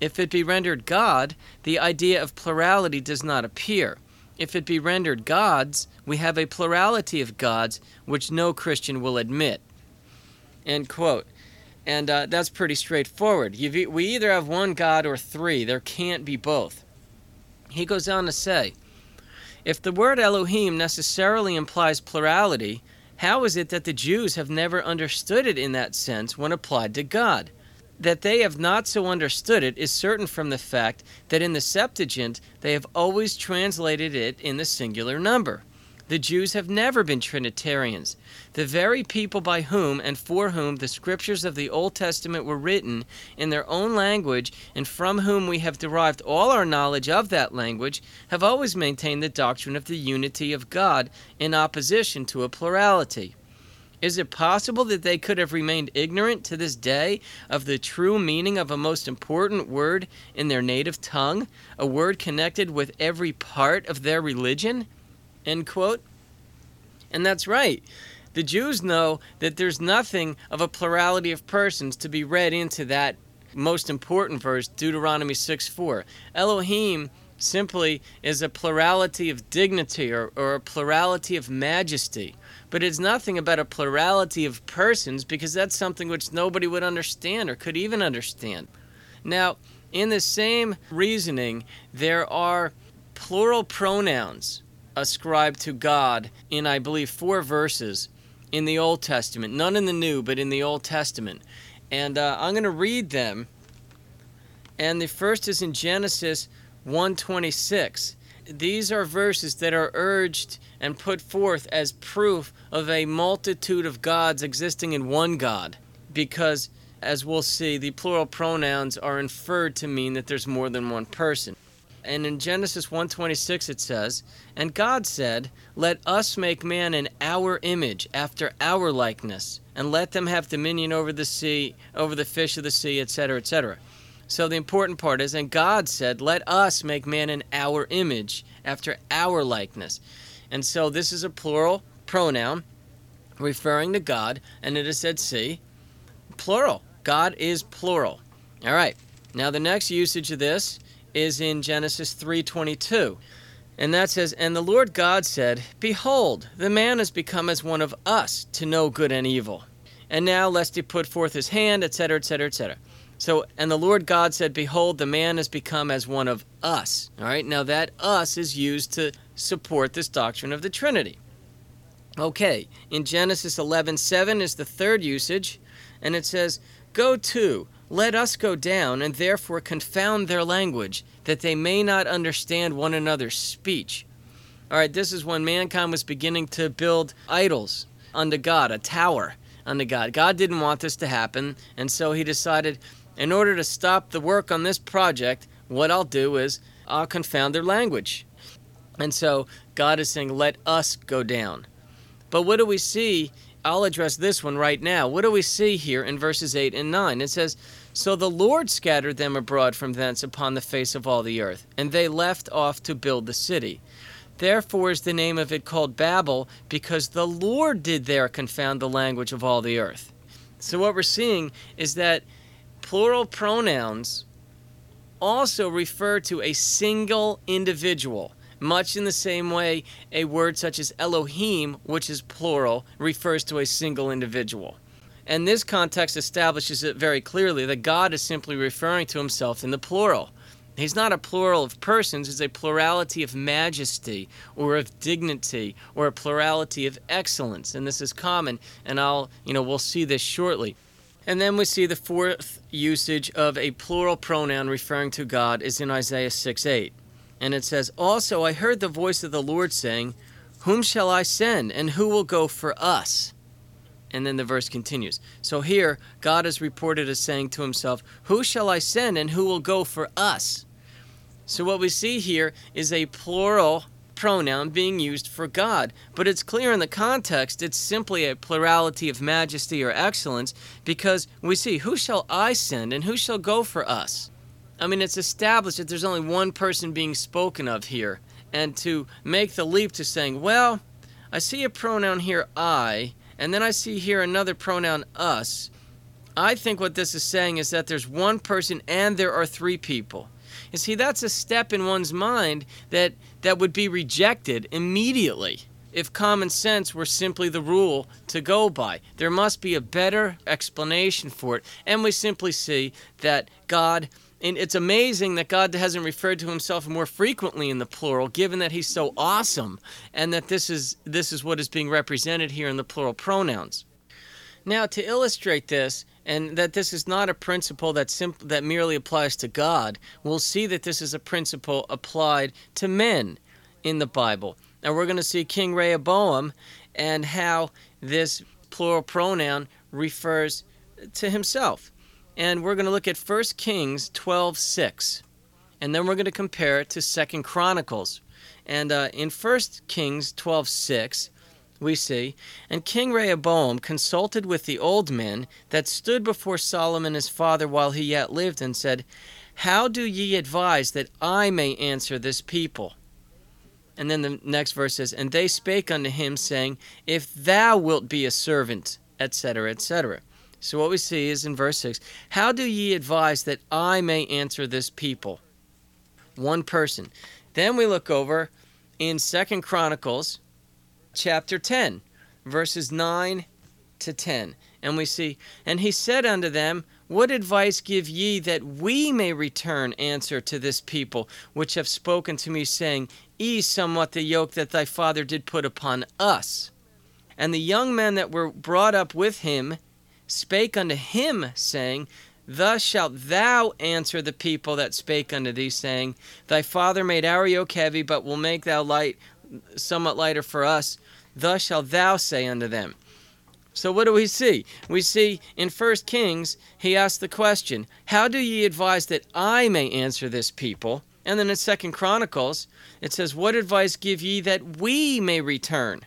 If it be rendered God, the idea of plurality does not appear. If it be rendered gods, we have a plurality of gods, which no Christian will admit. End quote. And that's pretty straightforward. We either have one God or three. There can't be both. He goes on to say, if the word Elohim necessarily implies plurality, how is it that the Jews have never understood it in that sense when applied to God? That they have not so understood it is certain from the fact that in the Septuagint they have always translated it in the singular number. The Jews have never been Trinitarians. The very people by whom and for whom the scriptures of the Old Testament were written in their own language and from whom we have derived all our knowledge of that language have always maintained the doctrine of the unity of God in opposition to a plurality. Is it possible that they could have remained ignorant to this day of the true meaning of a most important word in their native tongue, a word connected with every part of their religion? End quote. And that's right. The Jews know that there's nothing of a plurality of persons to be read into that most important verse, Deuteronomy 6:4. Elohim simply is a plurality of dignity or a plurality of majesty. But it's nothing about a plurality of persons, because that's something which nobody would understand or could even understand. Now, in the same reasoning, there are plural pronouns ascribed to God in, I believe, 4 verses in the Old Testament. None in the New, but in the Old Testament. And I'm going to read them. And the first is in Genesis 1:26. These are verses that are urged and put forth as proof of a multitude of gods existing in one God, because, as we'll see, the plural pronouns are inferred to mean that there's more than one person. And in Genesis 1:26 it says, "And God said, Let us make man in our image, after our likeness, and let them have dominion over the sea, over the fish of the sea, etc., etc." So the important part is, and God said, "Let us make man in our image, after our likeness." And so this is a plural pronoun referring to God, and it is said, see, plural. God is plural. All right. Now the next usage of this is in Genesis 3:22. And that says, "And the Lord God said, Behold, the man has become as one of us to know good and evil. And now lest he put forth his hand, etc., etc., etc." So, and the Lord God said, "Behold, the man has become as one of us." All right, now that us is used to support this doctrine of the Trinity. Okay, in Genesis 11:7 is the third usage, and it says, "Go to, let us go down, and therefore confound their language, that they may not understand one another's speech." All right, this is when mankind was beginning to build idols unto God, a tower unto God. God didn't want this to happen, and so he decided, in order to stop the work on this project, what I'll do is I'll confound their language. And so God is saying, let us go down. But what do we see? I'll address this one right now. What do we see here in verses 8 and 9? It says, "So the Lord scattered them abroad from thence upon the face of all the earth, and they left off to build the city. Therefore is the name of it called Babel, because the Lord did there confound the language of all the earth." So what we're seeing is that plural pronouns also refer to a single individual, much in the same way a word such as Elohim, which is plural, refers to a single individual. And this context establishes it very clearly that God is simply referring to himself in the plural. He's not a plural of persons, he's a plurality of majesty or of dignity or a plurality of excellence. And this is common, and we'll see this shortly. And then we see the fourth usage of a plural pronoun referring to God is in Isaiah 6:8. And it says, "Also I heard the voice of the Lord saying, Whom shall I send, and who will go for us?" And then the verse continues. So here, God is reported as saying to himself, "Who shall I send, and who will go for us?" So what we see here is a plural pronoun being used for God. But it's clear in the context it's simply a plurality of majesty or excellence, because we see, "Who shall I send, and who shall go for us?" I mean, it's established that there's only one person being spoken of here. And to make the leap to saying, well, I see a pronoun here, I, and then I see here another pronoun, us, I think what this is saying is that there's one person and there are three people. You see, that's a step in one's mind that would be rejected immediately if common sense were simply the rule to go by. There must be a better explanation for it. And we simply see that God, and it's amazing that God hasn't referred to himself more frequently in the plural, given that he's so awesome, and that this is what is being represented here in the plural pronouns. Now, to illustrate this, and that this is not a principle that merely applies to God, we'll see that this is a principle applied to men in the Bible. And we're going to see King Rehoboam and how this plural pronoun refers to himself. And we're going to look at 1 Kings 12:6. And then we're going to compare it to 2 Chronicles. And in 1 Kings 12:6, we see, "And King Rehoboam consulted with the old men that stood before Solomon his father while he yet lived, and said, How do ye advise that I may answer this people? And then the next verse says, And they spake unto him, saying, If thou wilt be a servant, etc., etc. So what we see is in verse 6, How do ye advise that I may answer this people? One person. Then we look over in 2 Chronicles chapter 10, verses 9 to 10. And we see, And he said unto them, What advice give ye that we may return answer to this people, which have spoken to me, saying, Ease somewhat the yoke that thy father did put upon us? And the young men that were brought up with him spake unto him, saying, Thus shalt thou answer the people that spake unto thee, saying, Thy father made our yoke heavy, but will make thou light, somewhat lighter for us. Thus shalt thou say unto them. So what do we see? We see in 1 Kings, he asked the question, How do ye advise that I may answer this people? And then in 2 Chronicles, it says, What advice give ye that we may return?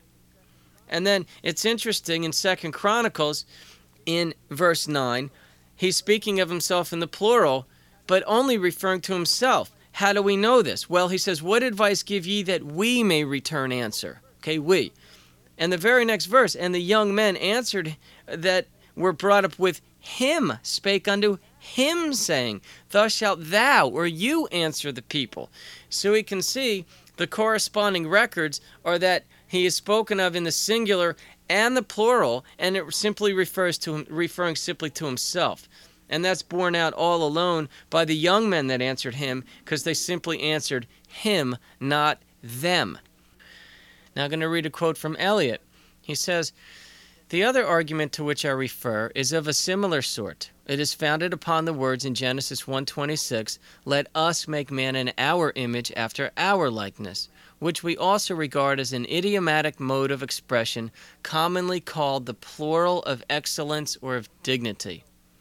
And then it's interesting in 2 Chronicles, in verse 9, he's speaking of himself in the plural, but only referring to himself. How do we know this? Well, he says, What advice give ye that we may return answer? Okay, we. And the very next verse, And the young men answered that were brought up with him, spake unto him, saying, Thus shalt thou, or you, answer the people. So we can see the corresponding records are that he is spoken of in the singular and the plural, and it simply refers to him, referring simply to himself. And that's borne out all alone by the young men that answered him, because they simply answered him, not them. Now I'm going to read a quote from Eliot. He says, The other argument to which I refer is of a similar sort. It is founded upon the words in Genesis 1:26, Let us make man in our image after our likeness, which we also regard as an idiomatic mode of expression commonly called the plural of excellence or of dignity.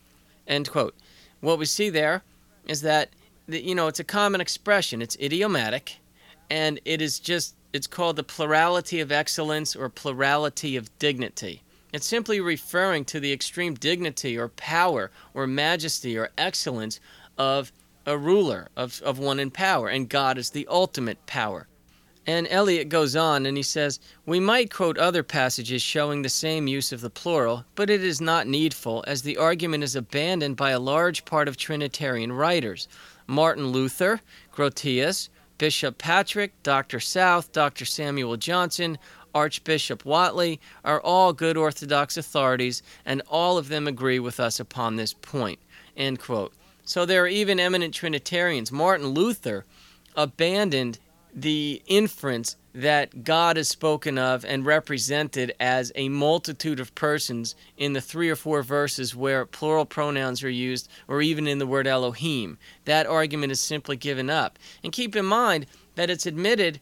End quote. What we see there is that, it's a common expression. It's idiomatic, and it's called the plurality of excellence or plurality of dignity. It's simply referring to the extreme dignity or power or majesty or excellence of a ruler, of one in power, and God is the ultimate power. And Eliot goes on and he says, We might quote other passages showing the same use of the plural, but it is not needful, as the argument is abandoned by a large part of Trinitarian writers. Martin Luther, Grotius, Bishop Patrick, Dr. South, Dr. Samuel Johnson, Archbishop Whately are all good Orthodox authorities, and all of them agree with us upon this point. End quote. So there are even eminent Trinitarians. Martin Luther abandoned the inference that God is spoken of and represented as a multitude of persons in the 3 or 4 verses where plural pronouns are used, or even in the word Elohim. That argument is simply given up. And keep in mind that it's admitted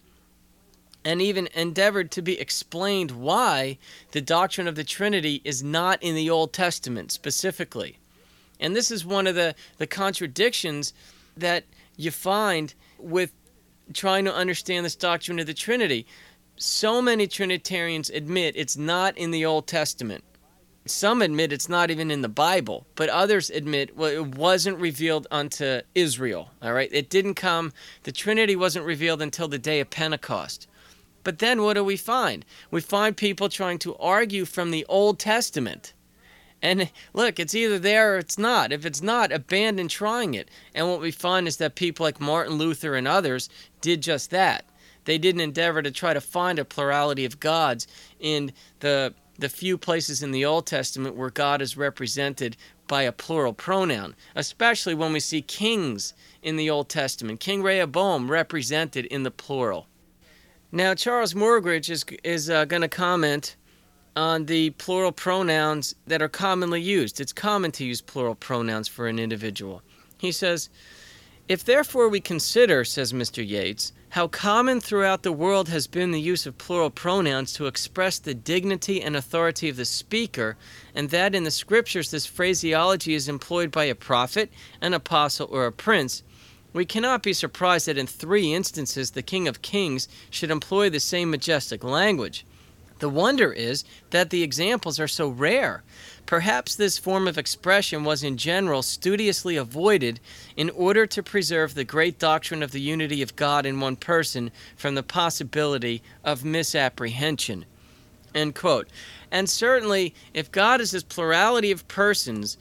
and even endeavored to be explained why the doctrine of the Trinity is not in the Old Testament specifically. And this is one of the contradictions that you find with trying to understand this doctrine of the Trinity. So many Trinitarians admit it's not in the Old Testament. Some admit it's not even in the Bible, but others admit, well, it wasn't revealed unto Israel, all right? It didn't come, the Trinity wasn't revealed until the day of Pentecost. But then what do we find? We find people trying to argue from the Old Testament And look, it's either there or it's not. If it's not, abandon trying it. And what we find is that people like Martin Luther and others did just that. They didn't endeavor to try to find a plurality of gods in the few places in the Old Testament where God is represented by a plural pronoun, especially when we see kings in the Old Testament. King Rehoboam represented in the plural. Now, Charles Morgridge is going to comment on the plural pronouns that are commonly used. It's common to use plural pronouns for an individual. He says, "If therefore we consider," says Mr. Yates, "how common throughout the world has been the use of plural pronouns to express the dignity and authority of the speaker, and that in the scriptures this phraseology is employed by a prophet, an apostle, or a prince, we cannot be surprised that in 3 instances the King of Kings should employ the same majestic language. The wonder is that the examples are so rare. Perhaps this form of expression was in general studiously avoided in order to preserve the great doctrine of the unity of God in one person from the possibility of misapprehension." End quote. And certainly, if God is this plurality of persons,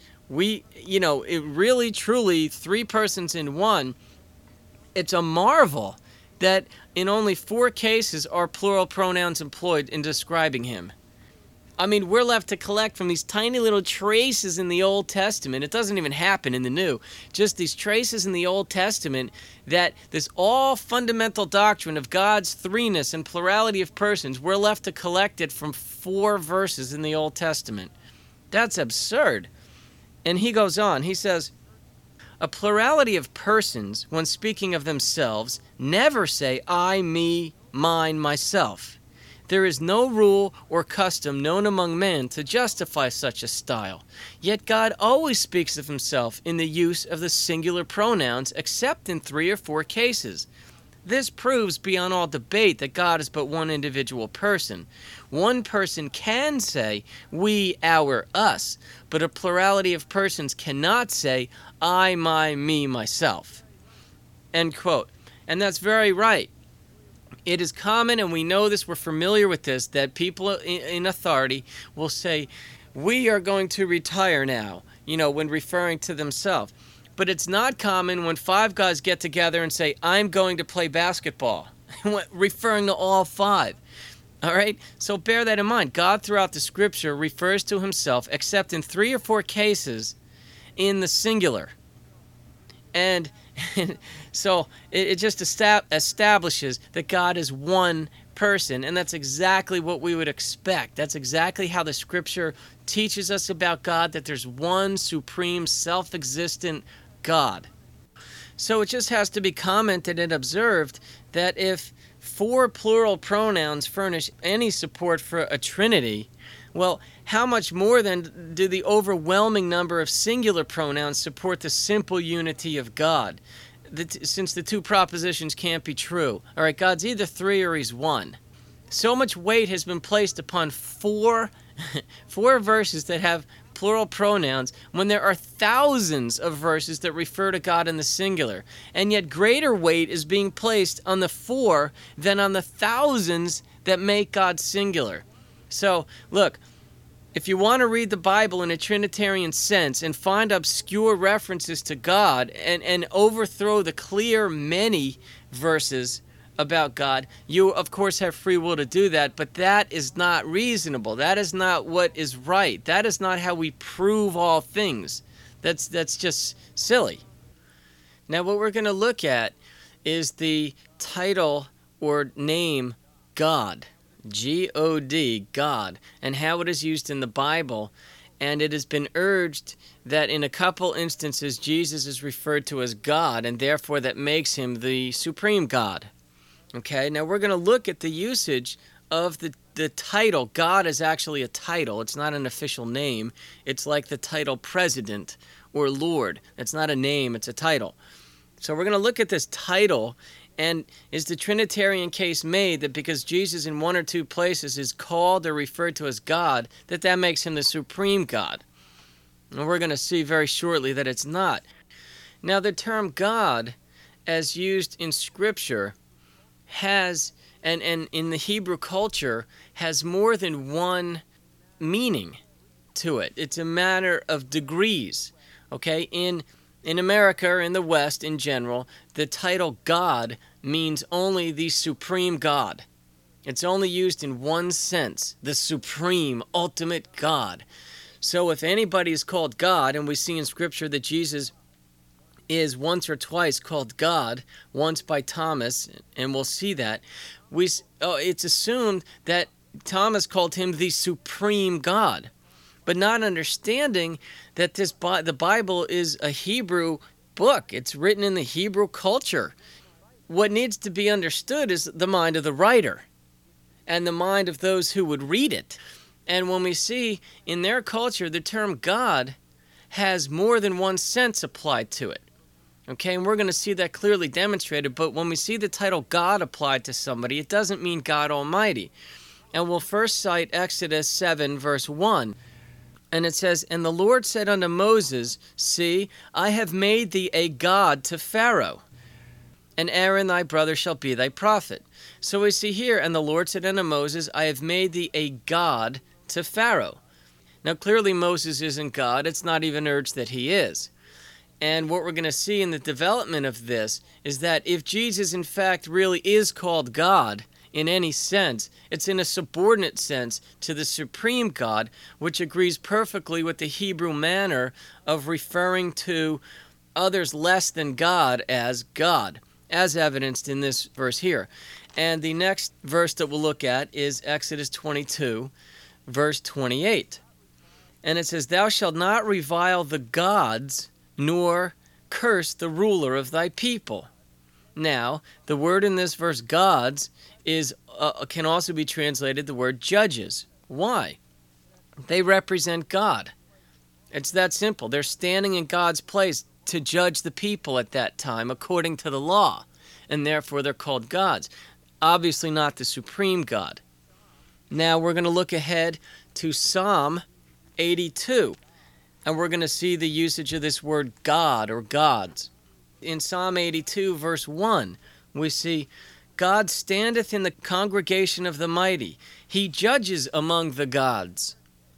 it really, truly, 3 persons in one, it's a marvel that in only 4 cases are plural pronouns employed in describing him. I mean, we're left to collect from these tiny little traces in the Old Testament. It doesn't even happen in the New. Just these traces in the Old Testament that this all fundamental doctrine of God's threeness and plurality of persons, we're left to collect it from 4 verses in the Old Testament. That's absurd. And he goes on, he says, "A plurality of persons, when speaking of themselves, never say I, me, mine, myself. There is no rule or custom known among men to justify such a style. Yet God always speaks of himself in the use of the singular pronouns except in 3 or 4 cases. This proves beyond all debate that God is but one individual person. One person can say we, our, us, but a plurality of persons cannot say I, my, me, myself." End quote. And that's very right. It is common, and we know this, we're familiar with this, that people in authority will say, "We are going to retire now," when referring to themselves. But it's not common when 5 guys get together and say, "I'm going to play basketball," referring to all 5. All right? So bear that in mind. God throughout the scripture refers to himself, except in 3 or 4 cases, in the singular. And so it just establishes that God is one person, and that's exactly what we would expect. That's exactly how the scripture teaches us about God, that there's one supreme, self-existent God. So it just has to be commented and observed that if 4 plural pronouns furnish any support for a trinity, well, how much more then do the overwhelming number of singular pronouns support the simple unity of God? Since the 2 propositions can't be true. All right, God's either 3 or he's 1. So much weight has been placed upon 4 verses that have plural pronouns when there are thousands of verses that refer to God in the singular. And yet greater weight is being placed on the 4 than on the thousands that make God singular. So, look, if you want to read the Bible in a Trinitarian sense and find obscure references to God and overthrow the clear many verses about God, you, of course, have free will to do that, but that is not reasonable. That is not what is right. That is not how we prove all things. That's just silly. Now, what we're going to look at is the title or name God. G-O-D, God, and how it is used in the Bible. And it has been urged that in a couple instances Jesus is referred to as God, and therefore that makes him the supreme God. Okay, now we're going to look at the usage of the title. God is actually a title. It's not an official name. It's like the title President or Lord. It's not a name, it's a title. So we're going to look at this title. And is the Trinitarian case made that because Jesus in 1 or 2 places is called or referred to as God, that makes him the supreme God? And we're going to see very shortly that it's not. Now, the term God, as used in Scripture, has, and in the Hebrew culture, has more than one meaning to it. It's a matter of degrees. Okay? In America, or in the West in general, the title God means only the supreme God. It's only used in one sense, the supreme, ultimate God. So if anybody is called God, and we see in Scripture that Jesus is once or twice called God, once by Thomas, and we'll see that, it's assumed that Thomas called him the supreme God, but not understanding that the Bible is a Hebrew book. It's written in the Hebrew culture. What needs to be understood is the mind of the writer and the mind of those who would read it. And when we see in their culture the term God has more than one sense applied to it. Okay, and we're going to see that clearly demonstrated, but when we see the title God applied to somebody, it doesn't mean God Almighty. And we'll first cite Exodus 7, verse 1. And it says, "And the Lord said unto Moses, See, I have made thee a god to Pharaoh, and Aaron thy brother shall be thy prophet." So we see here, "And the Lord said unto Moses, I have made thee a god to Pharaoh." Now clearly Moses isn't God. It's not even urged that he is. And what we're going to see in the development of this is that if Jesus in fact really is called God in any sense, it's in a subordinate sense to the supreme God, which agrees perfectly with the Hebrew manner of referring to others less than God, as evidenced in this verse here. And the next verse that we'll look at is Exodus 22, verse 28. And it says, "Thou shalt not revile the gods, nor curse the ruler of thy people." Now, the word in this verse, gods, can also be translated the word judges. Why? They represent God. It's that simple. They're standing in God's place to judge the people at that time according to the law, and therefore they're called gods. Obviously not the supreme God. Now we're going to look ahead to Psalm 82. And we're going to see the usage of this word God or gods. In Psalm 82, verse 1, we see, "God standeth in the congregation of the mighty. He judges among the gods."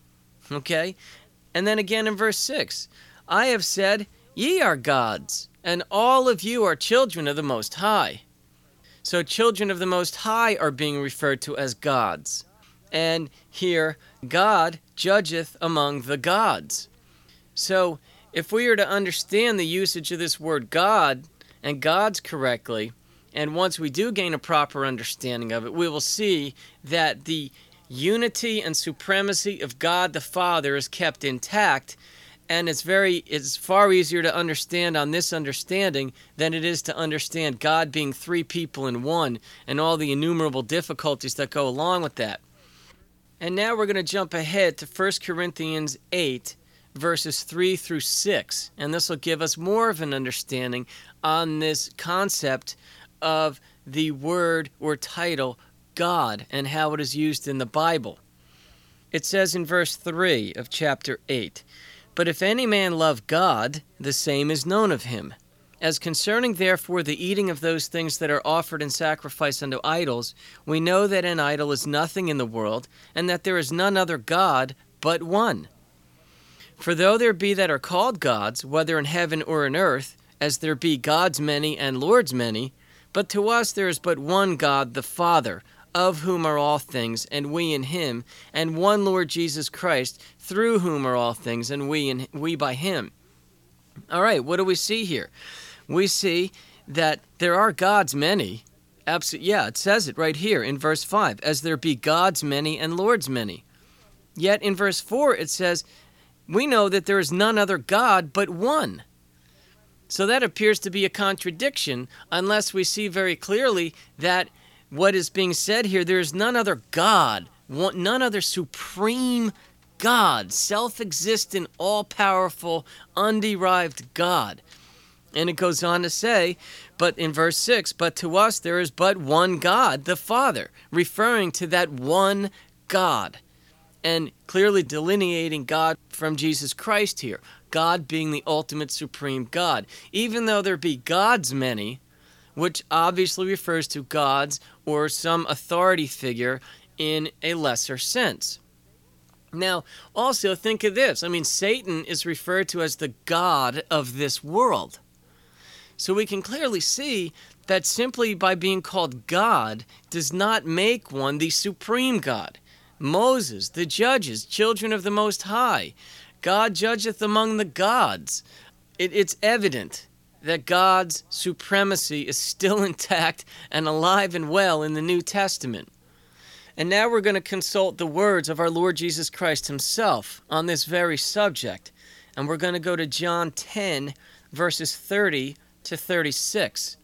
Okay? And then again in verse 6, "I have said, ye are gods, and all of you are children of the Most High." So children of the Most High are being referred to as gods. And here, God judgeth among the gods. So, if we are to understand the usage of this word God and gods correctly, and once we do gain a proper understanding of it, we will see that the unity and supremacy of God the Father is kept intact, and it's far easier to understand on this understanding than it is to understand God being three people in one and all the innumerable difficulties that go along with that. And now we're going to jump ahead to 1 Corinthians 8, verses 3 through 6, and this will give us more of an understanding on this concept of the word or title God and how it is used in the Bible. It says in verse 3 of chapter 8, "But if any man love God, the same is known of him. As concerning therefore the eating of those things that are offered in sacrifice unto idols, we know that an idol is nothing in the world, and that there is none other God but one. For though there be that are called gods, whether in heaven or in earth, as there be gods many and lords many, but to us there is but one God, the Father, of whom are all things, and we in him, and one Lord Jesus Christ, through whom are all things, and we by him." All right, what do we see here? We see that there are gods many. Yeah, it says it right here in verse 5, "As there be gods many and lords many." Yet in verse 4 it says, "We know that there is none other God but one." So that appears to be a contradiction unless we see very clearly that what is being said here, there is none other God, none other supreme God, self-existent, all-powerful, underived God. And it goes on to say, but in verse 6, "But to us there is but one God, the Father," referring to that one God, and clearly delineating God from Jesus Christ here, God being the ultimate supreme God. Even though there be gods many, which obviously refers to gods or some authority figure in a lesser sense. Now, also think of this. I mean, Satan is referred to as the god of this world. So we can clearly see that simply by being called God does not make one the supreme God. Moses, the judges, children of the Most High, God judgeth among the gods. It's evident that God's supremacy is still intact and alive and well in the New Testament. And now we're going to consult the words of our Lord Jesus Christ himself on this very subject. And we're going to go to John 10, verses 30 to 36.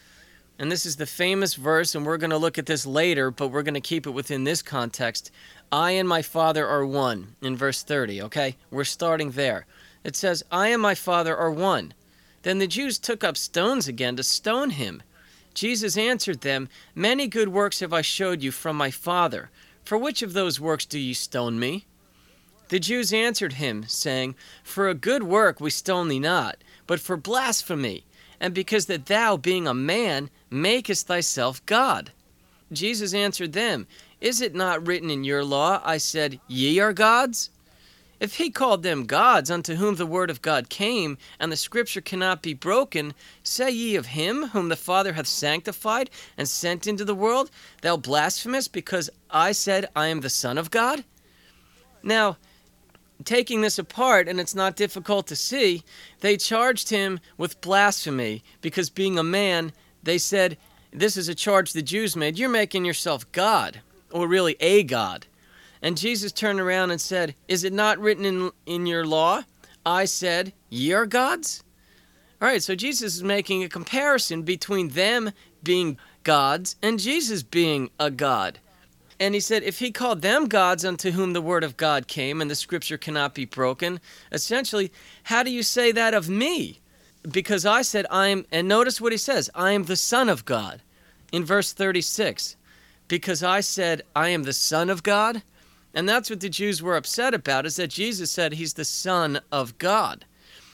And this is the famous verse, and we're going to look at this later, but we're going to keep it within this context. I and my Father are one, in verse 30, okay? We're starting there. It says, I and my Father are one. Then the Jews took up stones again to stone him. Jesus answered them, Many good works have I showed you from my Father. For which of those works do ye stone me? The Jews answered him, saying, For a good work we stone thee not, but for blasphemy, and because that thou, being a man, makest thyself God. Jesus answered them, Is it not written in your law, I said, Ye are gods? If he called them gods unto whom the word of God came, and the scripture cannot be broken, say ye of him whom the Father hath sanctified and sent into the world, Thou blasphemest, because I said, I am the Son of God? Now, taking this apart, and it's not difficult to see, they charged him with blasphemy, because being a man, they said, this is a charge the Jews made, you're making yourself God, or really a God. And Jesus turned around and said, Is it not written in your law? I said, Ye are gods? All right, so Jesus is making a comparison between them being gods and Jesus being a God. And he said, if he called them gods unto whom the word of God came and the scripture cannot be broken, essentially, how do you say that of me? Because I said and notice what he says, I am the Son of God. In verse 36, because I said, I am the Son of God? And that's what the Jews were upset about, is that Jesus said he's the Son of God.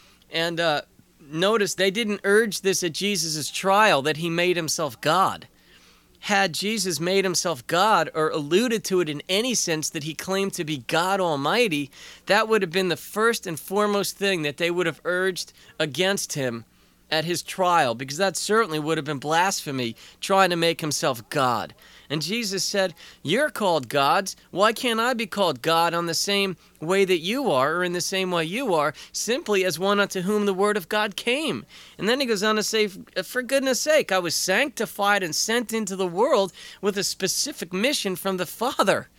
And notice they didn't urge this at Jesus' trial, that he made himself God. Had Jesus made himself God, or alluded to it in any sense that he claimed to be God Almighty, that would have been the first and foremost thing that they would have urged against him at his trial, because that certainly would have been blasphemy, trying to make himself God. And Jesus said, you're called gods. Why can't I be called God on the same way that you are, or in the same way you are, simply as one unto whom the word of God came? And then he goes on to say, for goodness sake, I was sanctified and sent into the world with a specific mission from the Father.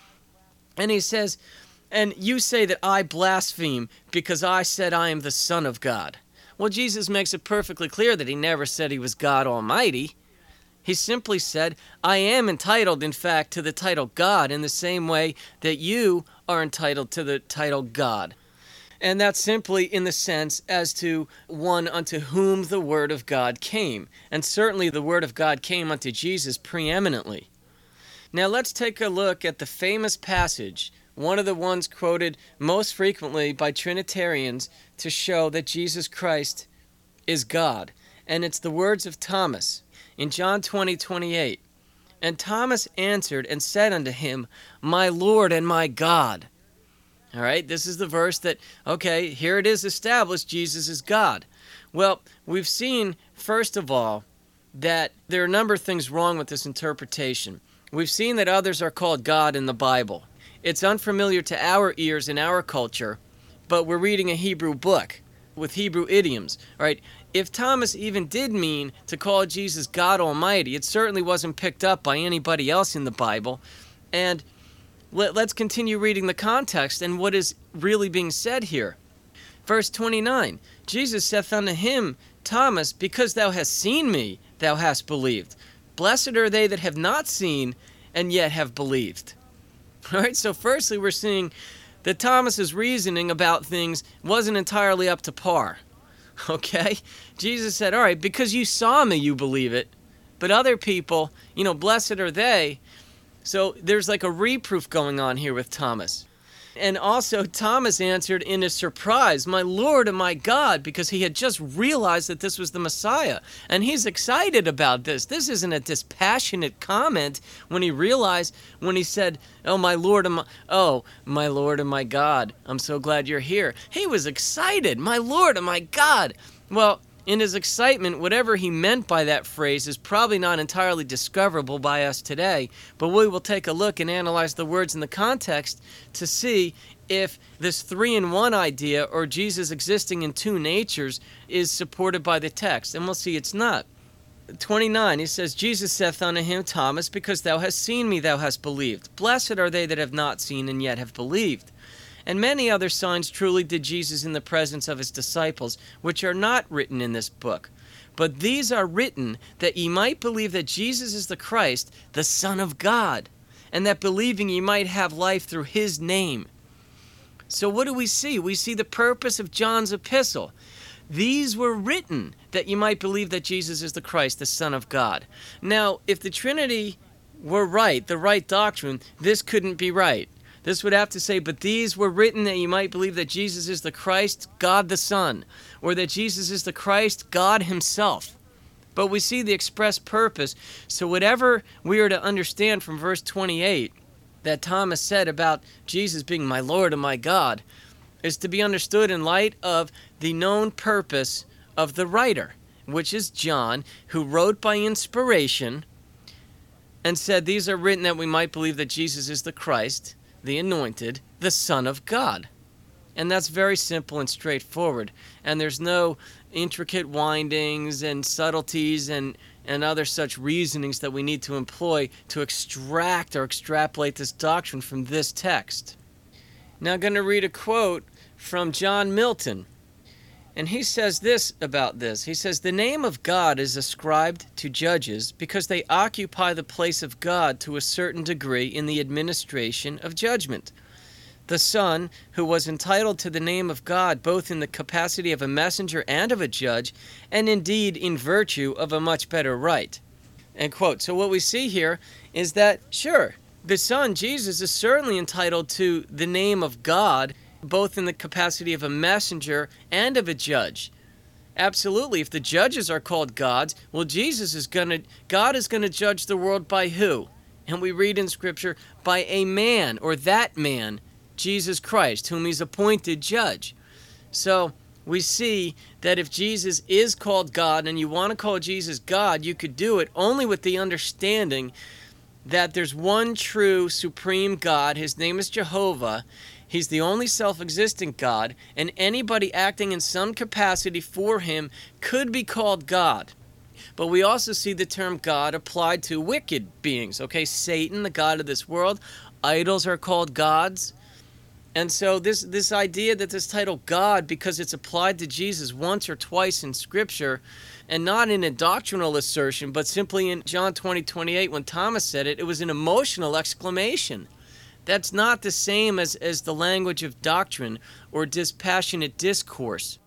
And he says, and you say that I blaspheme because I said I am the Son of God. Well, Jesus makes it perfectly clear that he never said he was God Almighty. He simply said, I am entitled, in fact, to the title God in the same way that you are entitled to the title God. And that's simply in the sense as to one unto whom the word of God came. And certainly the word of God came unto Jesus preeminently. Now let's take a look at the famous passage, one of the ones quoted most frequently by Trinitarians to show that Jesus Christ is God. And it's the words of Thomas. In John 20:28, and Thomas answered and said unto him, My Lord and my God. All right, this is the verse that, okay, here it is established, Jesus is God. Well, we've seen, first of all, that there are a number of things wrong with this interpretation. We've seen that others are called God in the Bible. It's unfamiliar to our ears in our culture, but we're reading a Hebrew book with Hebrew idioms, all right? If Thomas even did mean to call Jesus God Almighty, it certainly wasn't picked up by anybody else in the Bible. And let's continue reading the context and what is really being said here. Verse 29, Jesus saith unto him, Thomas, because thou hast seen me, thou hast believed. Blessed are they that have not seen and yet have believed. All right, so firstly, we're seeing that Thomas's reasoning about things wasn't entirely up to par. Okay? Jesus said, all right, because you saw me, you believe it. But other people, blessed are they. So there's like a reproof going on here with Thomas. And also, Thomas answered in a surprise, "My Lord and my God," because he had just realized that this was the Messiah. And he's excited about this. This isn't a dispassionate comment when he said, "Oh, my Lord and my Lord and my God, I'm so glad you're here." He was excited, "My Lord and my God." Well, in his excitement, whatever he meant by that phrase is probably not entirely discoverable by us today, but we will take a look and analyze the words in the context to see if this 3-in-1 idea, or Jesus existing in two natures, is supported by the text. And we'll see it's not. 29, he says, "Jesus saith unto him, Thomas, because thou hast seen me, thou hast believed. Blessed are they that have not seen and yet have believed. And many other signs truly did Jesus in the presence of his disciples, which are not written in this book. But these are written that ye might believe that Jesus is the Christ, the Son of God, and that believing ye might have life through his name." So what do we see? We see the purpose of John's epistle. These were written that you might believe that Jesus is the Christ, the Son of God. Now, if the Trinity were right, the right doctrine, this couldn't be right. This would have to say, "But these were written that you might believe that Jesus is the Christ, God the Son," or that Jesus is the Christ, God himself. But we see the express purpose. So whatever we are to understand from verse 28 that Thomas said about Jesus being "my Lord and my God" is to be understood in light of the known purpose of the writer, which is John, who wrote by inspiration and said, "These are written that we might believe that Jesus is the Christ, the Anointed, the Son of God." And that's very simple and straightforward. And there's no intricate windings and subtleties and other such reasonings that we need to employ to extract or extrapolate this doctrine from this text. Now I'm going to read a quote from John Milton. And he says this about this. He says, "The name of God is ascribed to judges because they occupy the place of God to a certain degree in the administration of judgment. The Son, who was entitled to the name of God both in the capacity of a messenger and of a judge, and indeed in virtue of a much better right." End quote. So what we see here is that, sure, the Son, Jesus, is certainly entitled to the name of God both in the capacity of a messenger and of a judge. Absolutely. If the judges are called gods, well, God is going to judge the world by who? And we read in Scripture, by a man, or that man, Jesus Christ, whom he's appointed judge. So we see that if Jesus is called God, and you want to call Jesus God, you could do it only with the understanding that there's one true supreme God. His name is Jehovah. He's the only self-existent God, and anybody acting in some capacity for him could be called God. But we also see the term God applied to wicked beings, okay? Satan, the god of this world. Idols are called gods. And so this idea that this title God, because it's applied to Jesus once or twice in Scripture, and not in a doctrinal assertion, but simply in John 20:28, when Thomas said it, it was an emotional exclamation. That's not the same as the language of doctrine or dispassionate discourse.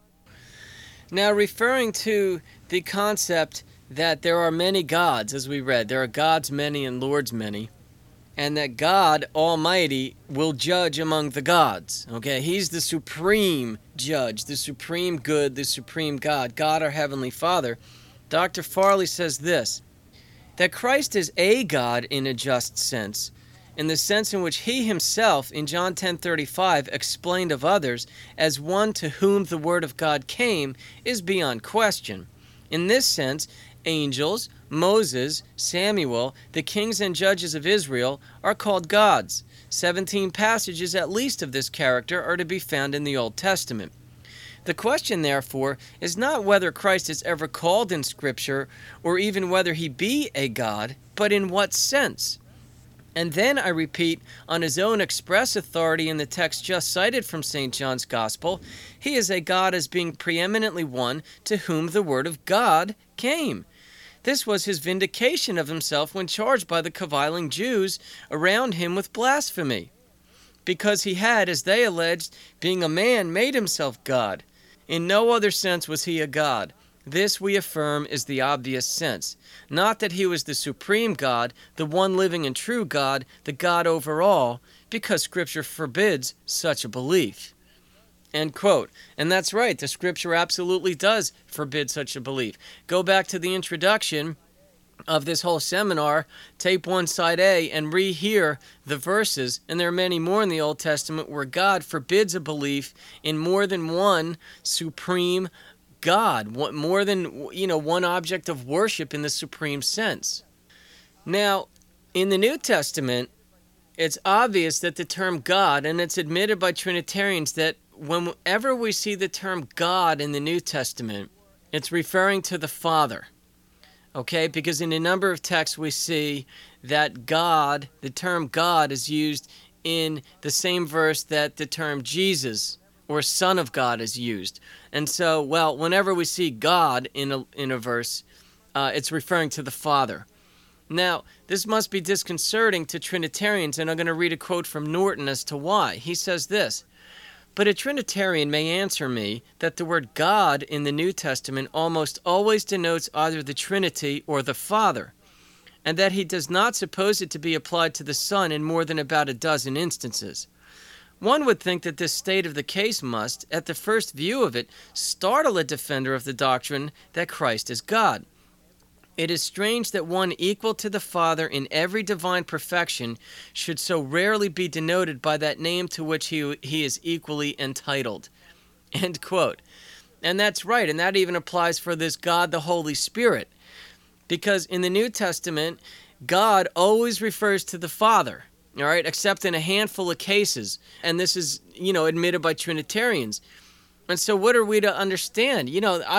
Now, referring to the concept that there are many gods, as we read, there are gods many and lords many, and that God Almighty will judge among the gods. Okay, he's the supreme judge, the supreme good, the supreme God, God our Heavenly Father. Dr. Farley says this, that Christ is a God in a just sense, in the sense in which he himself, in John 10:35, explained of others as one to whom the word of God came, is beyond question. In this sense, angels, Moses, Samuel, the kings and judges of Israel, are called gods. 17 passages at least of this character are to be found in the Old Testament. The question, therefore, is not whether Christ is ever called in Scripture, or even whether he be a God, but in what sense. And then, I repeat, on his own express authority in the text just cited from St. John's Gospel, he is a God as being preeminently one to whom the word of God came. This was his vindication of himself when charged by the caviling Jews around him with blasphemy, because he had, as they alleged, being a man, made himself God. In no other sense was he a God. This, we affirm, is the obvious sense. Not that he was the supreme God, the one living and true God, the God over all, because Scripture forbids such a belief. End quote. And that's right. The Scripture absolutely does forbid such a belief. Go back to the introduction of this whole seminar, tape 1, side A, and rehear the verses, and there are many more in the Old Testament where God forbids a belief in more than one supreme God, more than one object of worship in the supreme sense. Now, in the New Testament, it's obvious that the term God, and it's admitted by Trinitarians that whenever we see the term God in the New Testament, it's referring to the Father. Okay, because in a number of texts we see that God, the term God, is used in the same verse that the term Jesus or Son of God is used. And so, whenever we see God in a verse, it's referring to the Father. Now, this must be disconcerting to Trinitarians, and I'm going to read a quote from Norton as to why. He says this: "But a Trinitarian may answer me that the word God in the New Testament almost always denotes either the Trinity or the Father, and that he does not suppose it to be applied to the Son in more than about a dozen instances. One would think that this state of the case must, at the first view of it, startle a defender of the doctrine that Christ is God. It is strange that one equal to the Father in every divine perfection should so rarely be denoted by that name to which he is equally entitled." End quote. And that's right, and that even applies for this God, the Holy Spirit. Because in the New Testament, God always refers to the Father, all right, except in a handful of cases. And this is, admitted by Trinitarians. And so what are we to understand?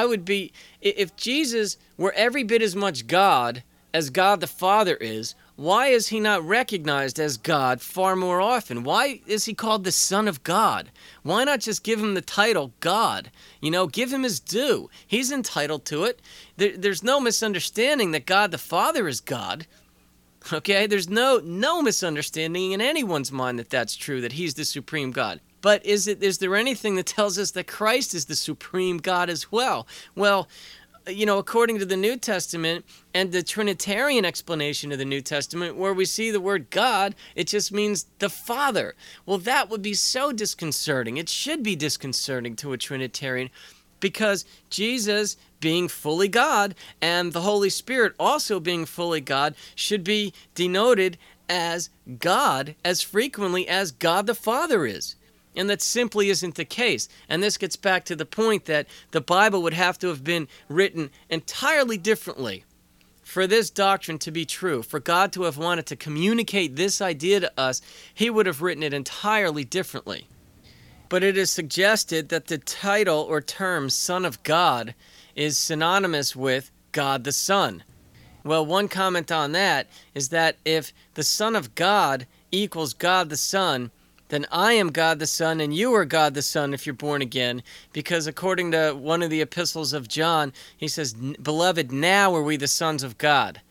If Jesus were every bit as much God as God the Father is, why is he not recognized as God far more often? Why is he called the Son of God? Why not just give him the title God? Give him his due. He's entitled to it. There's no misunderstanding that God the Father is God. Okay? There's no misunderstanding in anyone's mind that that's true, that he's the supreme God. But is there anything that tells us that Christ is the supreme God as well? Well, according to the New Testament and the Trinitarian explanation of the New Testament, where we see the word God, it just means the Father. Well, that would be so disconcerting. It should be disconcerting to a Trinitarian, because Jesus, being fully God, and the Holy Spirit also being fully God, should be denoted as God as frequently as God the Father is. And that simply isn't the case. And this gets back to the point that the Bible would have to have been written entirely differently for this doctrine to be true. For God to have wanted to communicate this idea to us, he would have written it entirely differently. But it is suggested that the title or term Son of God is synonymous with God the Son. Well, one comment on that is that if the Son of God equals God the Son, then I am God the Son and you are God the Son if you're born again, because according to one of the epistles of John, he says, "Beloved, now are we the sons of God."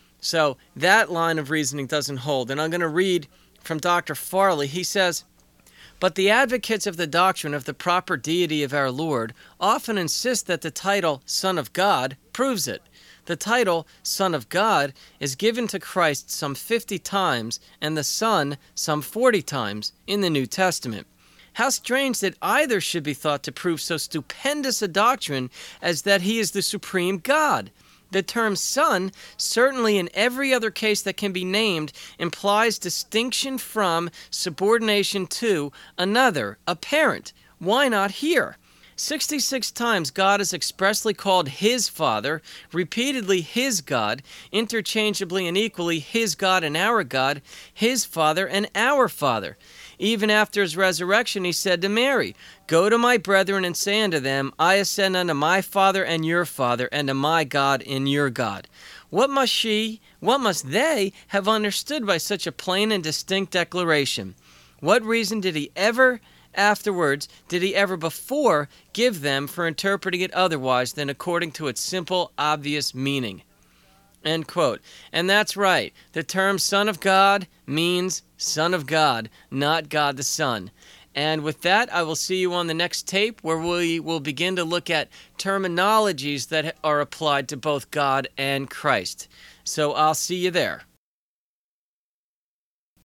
So that line of reasoning doesn't hold. And I'm going to read from Dr. Farley. He says, "But the advocates of the doctrine of the proper deity of our Lord often insist that the title Son of God proves it. The title Son of God is given to Christ some 50 times and the Son some 40 times in the New Testament. How strange that either should be thought to prove so stupendous a doctrine as that he is the supreme God. The term Son, certainly in every other case that can be named, implies distinction from, subordination to, another, a parent. Why not here? 66 times God is expressly called his Father, repeatedly his God, interchangeably and equally his God and our God, his Father and our Father. Even after his resurrection, he said to Mary, 'Go to my brethren and say unto them, I ascend unto my Father and your Father, and to my God and your God.' What must they have understood by such a plain and distinct declaration? What reason did he ever before give them for interpreting it otherwise than according to its simple, obvious meaning?" End quote. And that's right. The term Son of God means Son of God, not God the Son. And with that, I will see you on the next tape, where we will begin to look at terminologies that are applied to both God and Christ. So I'll see you there.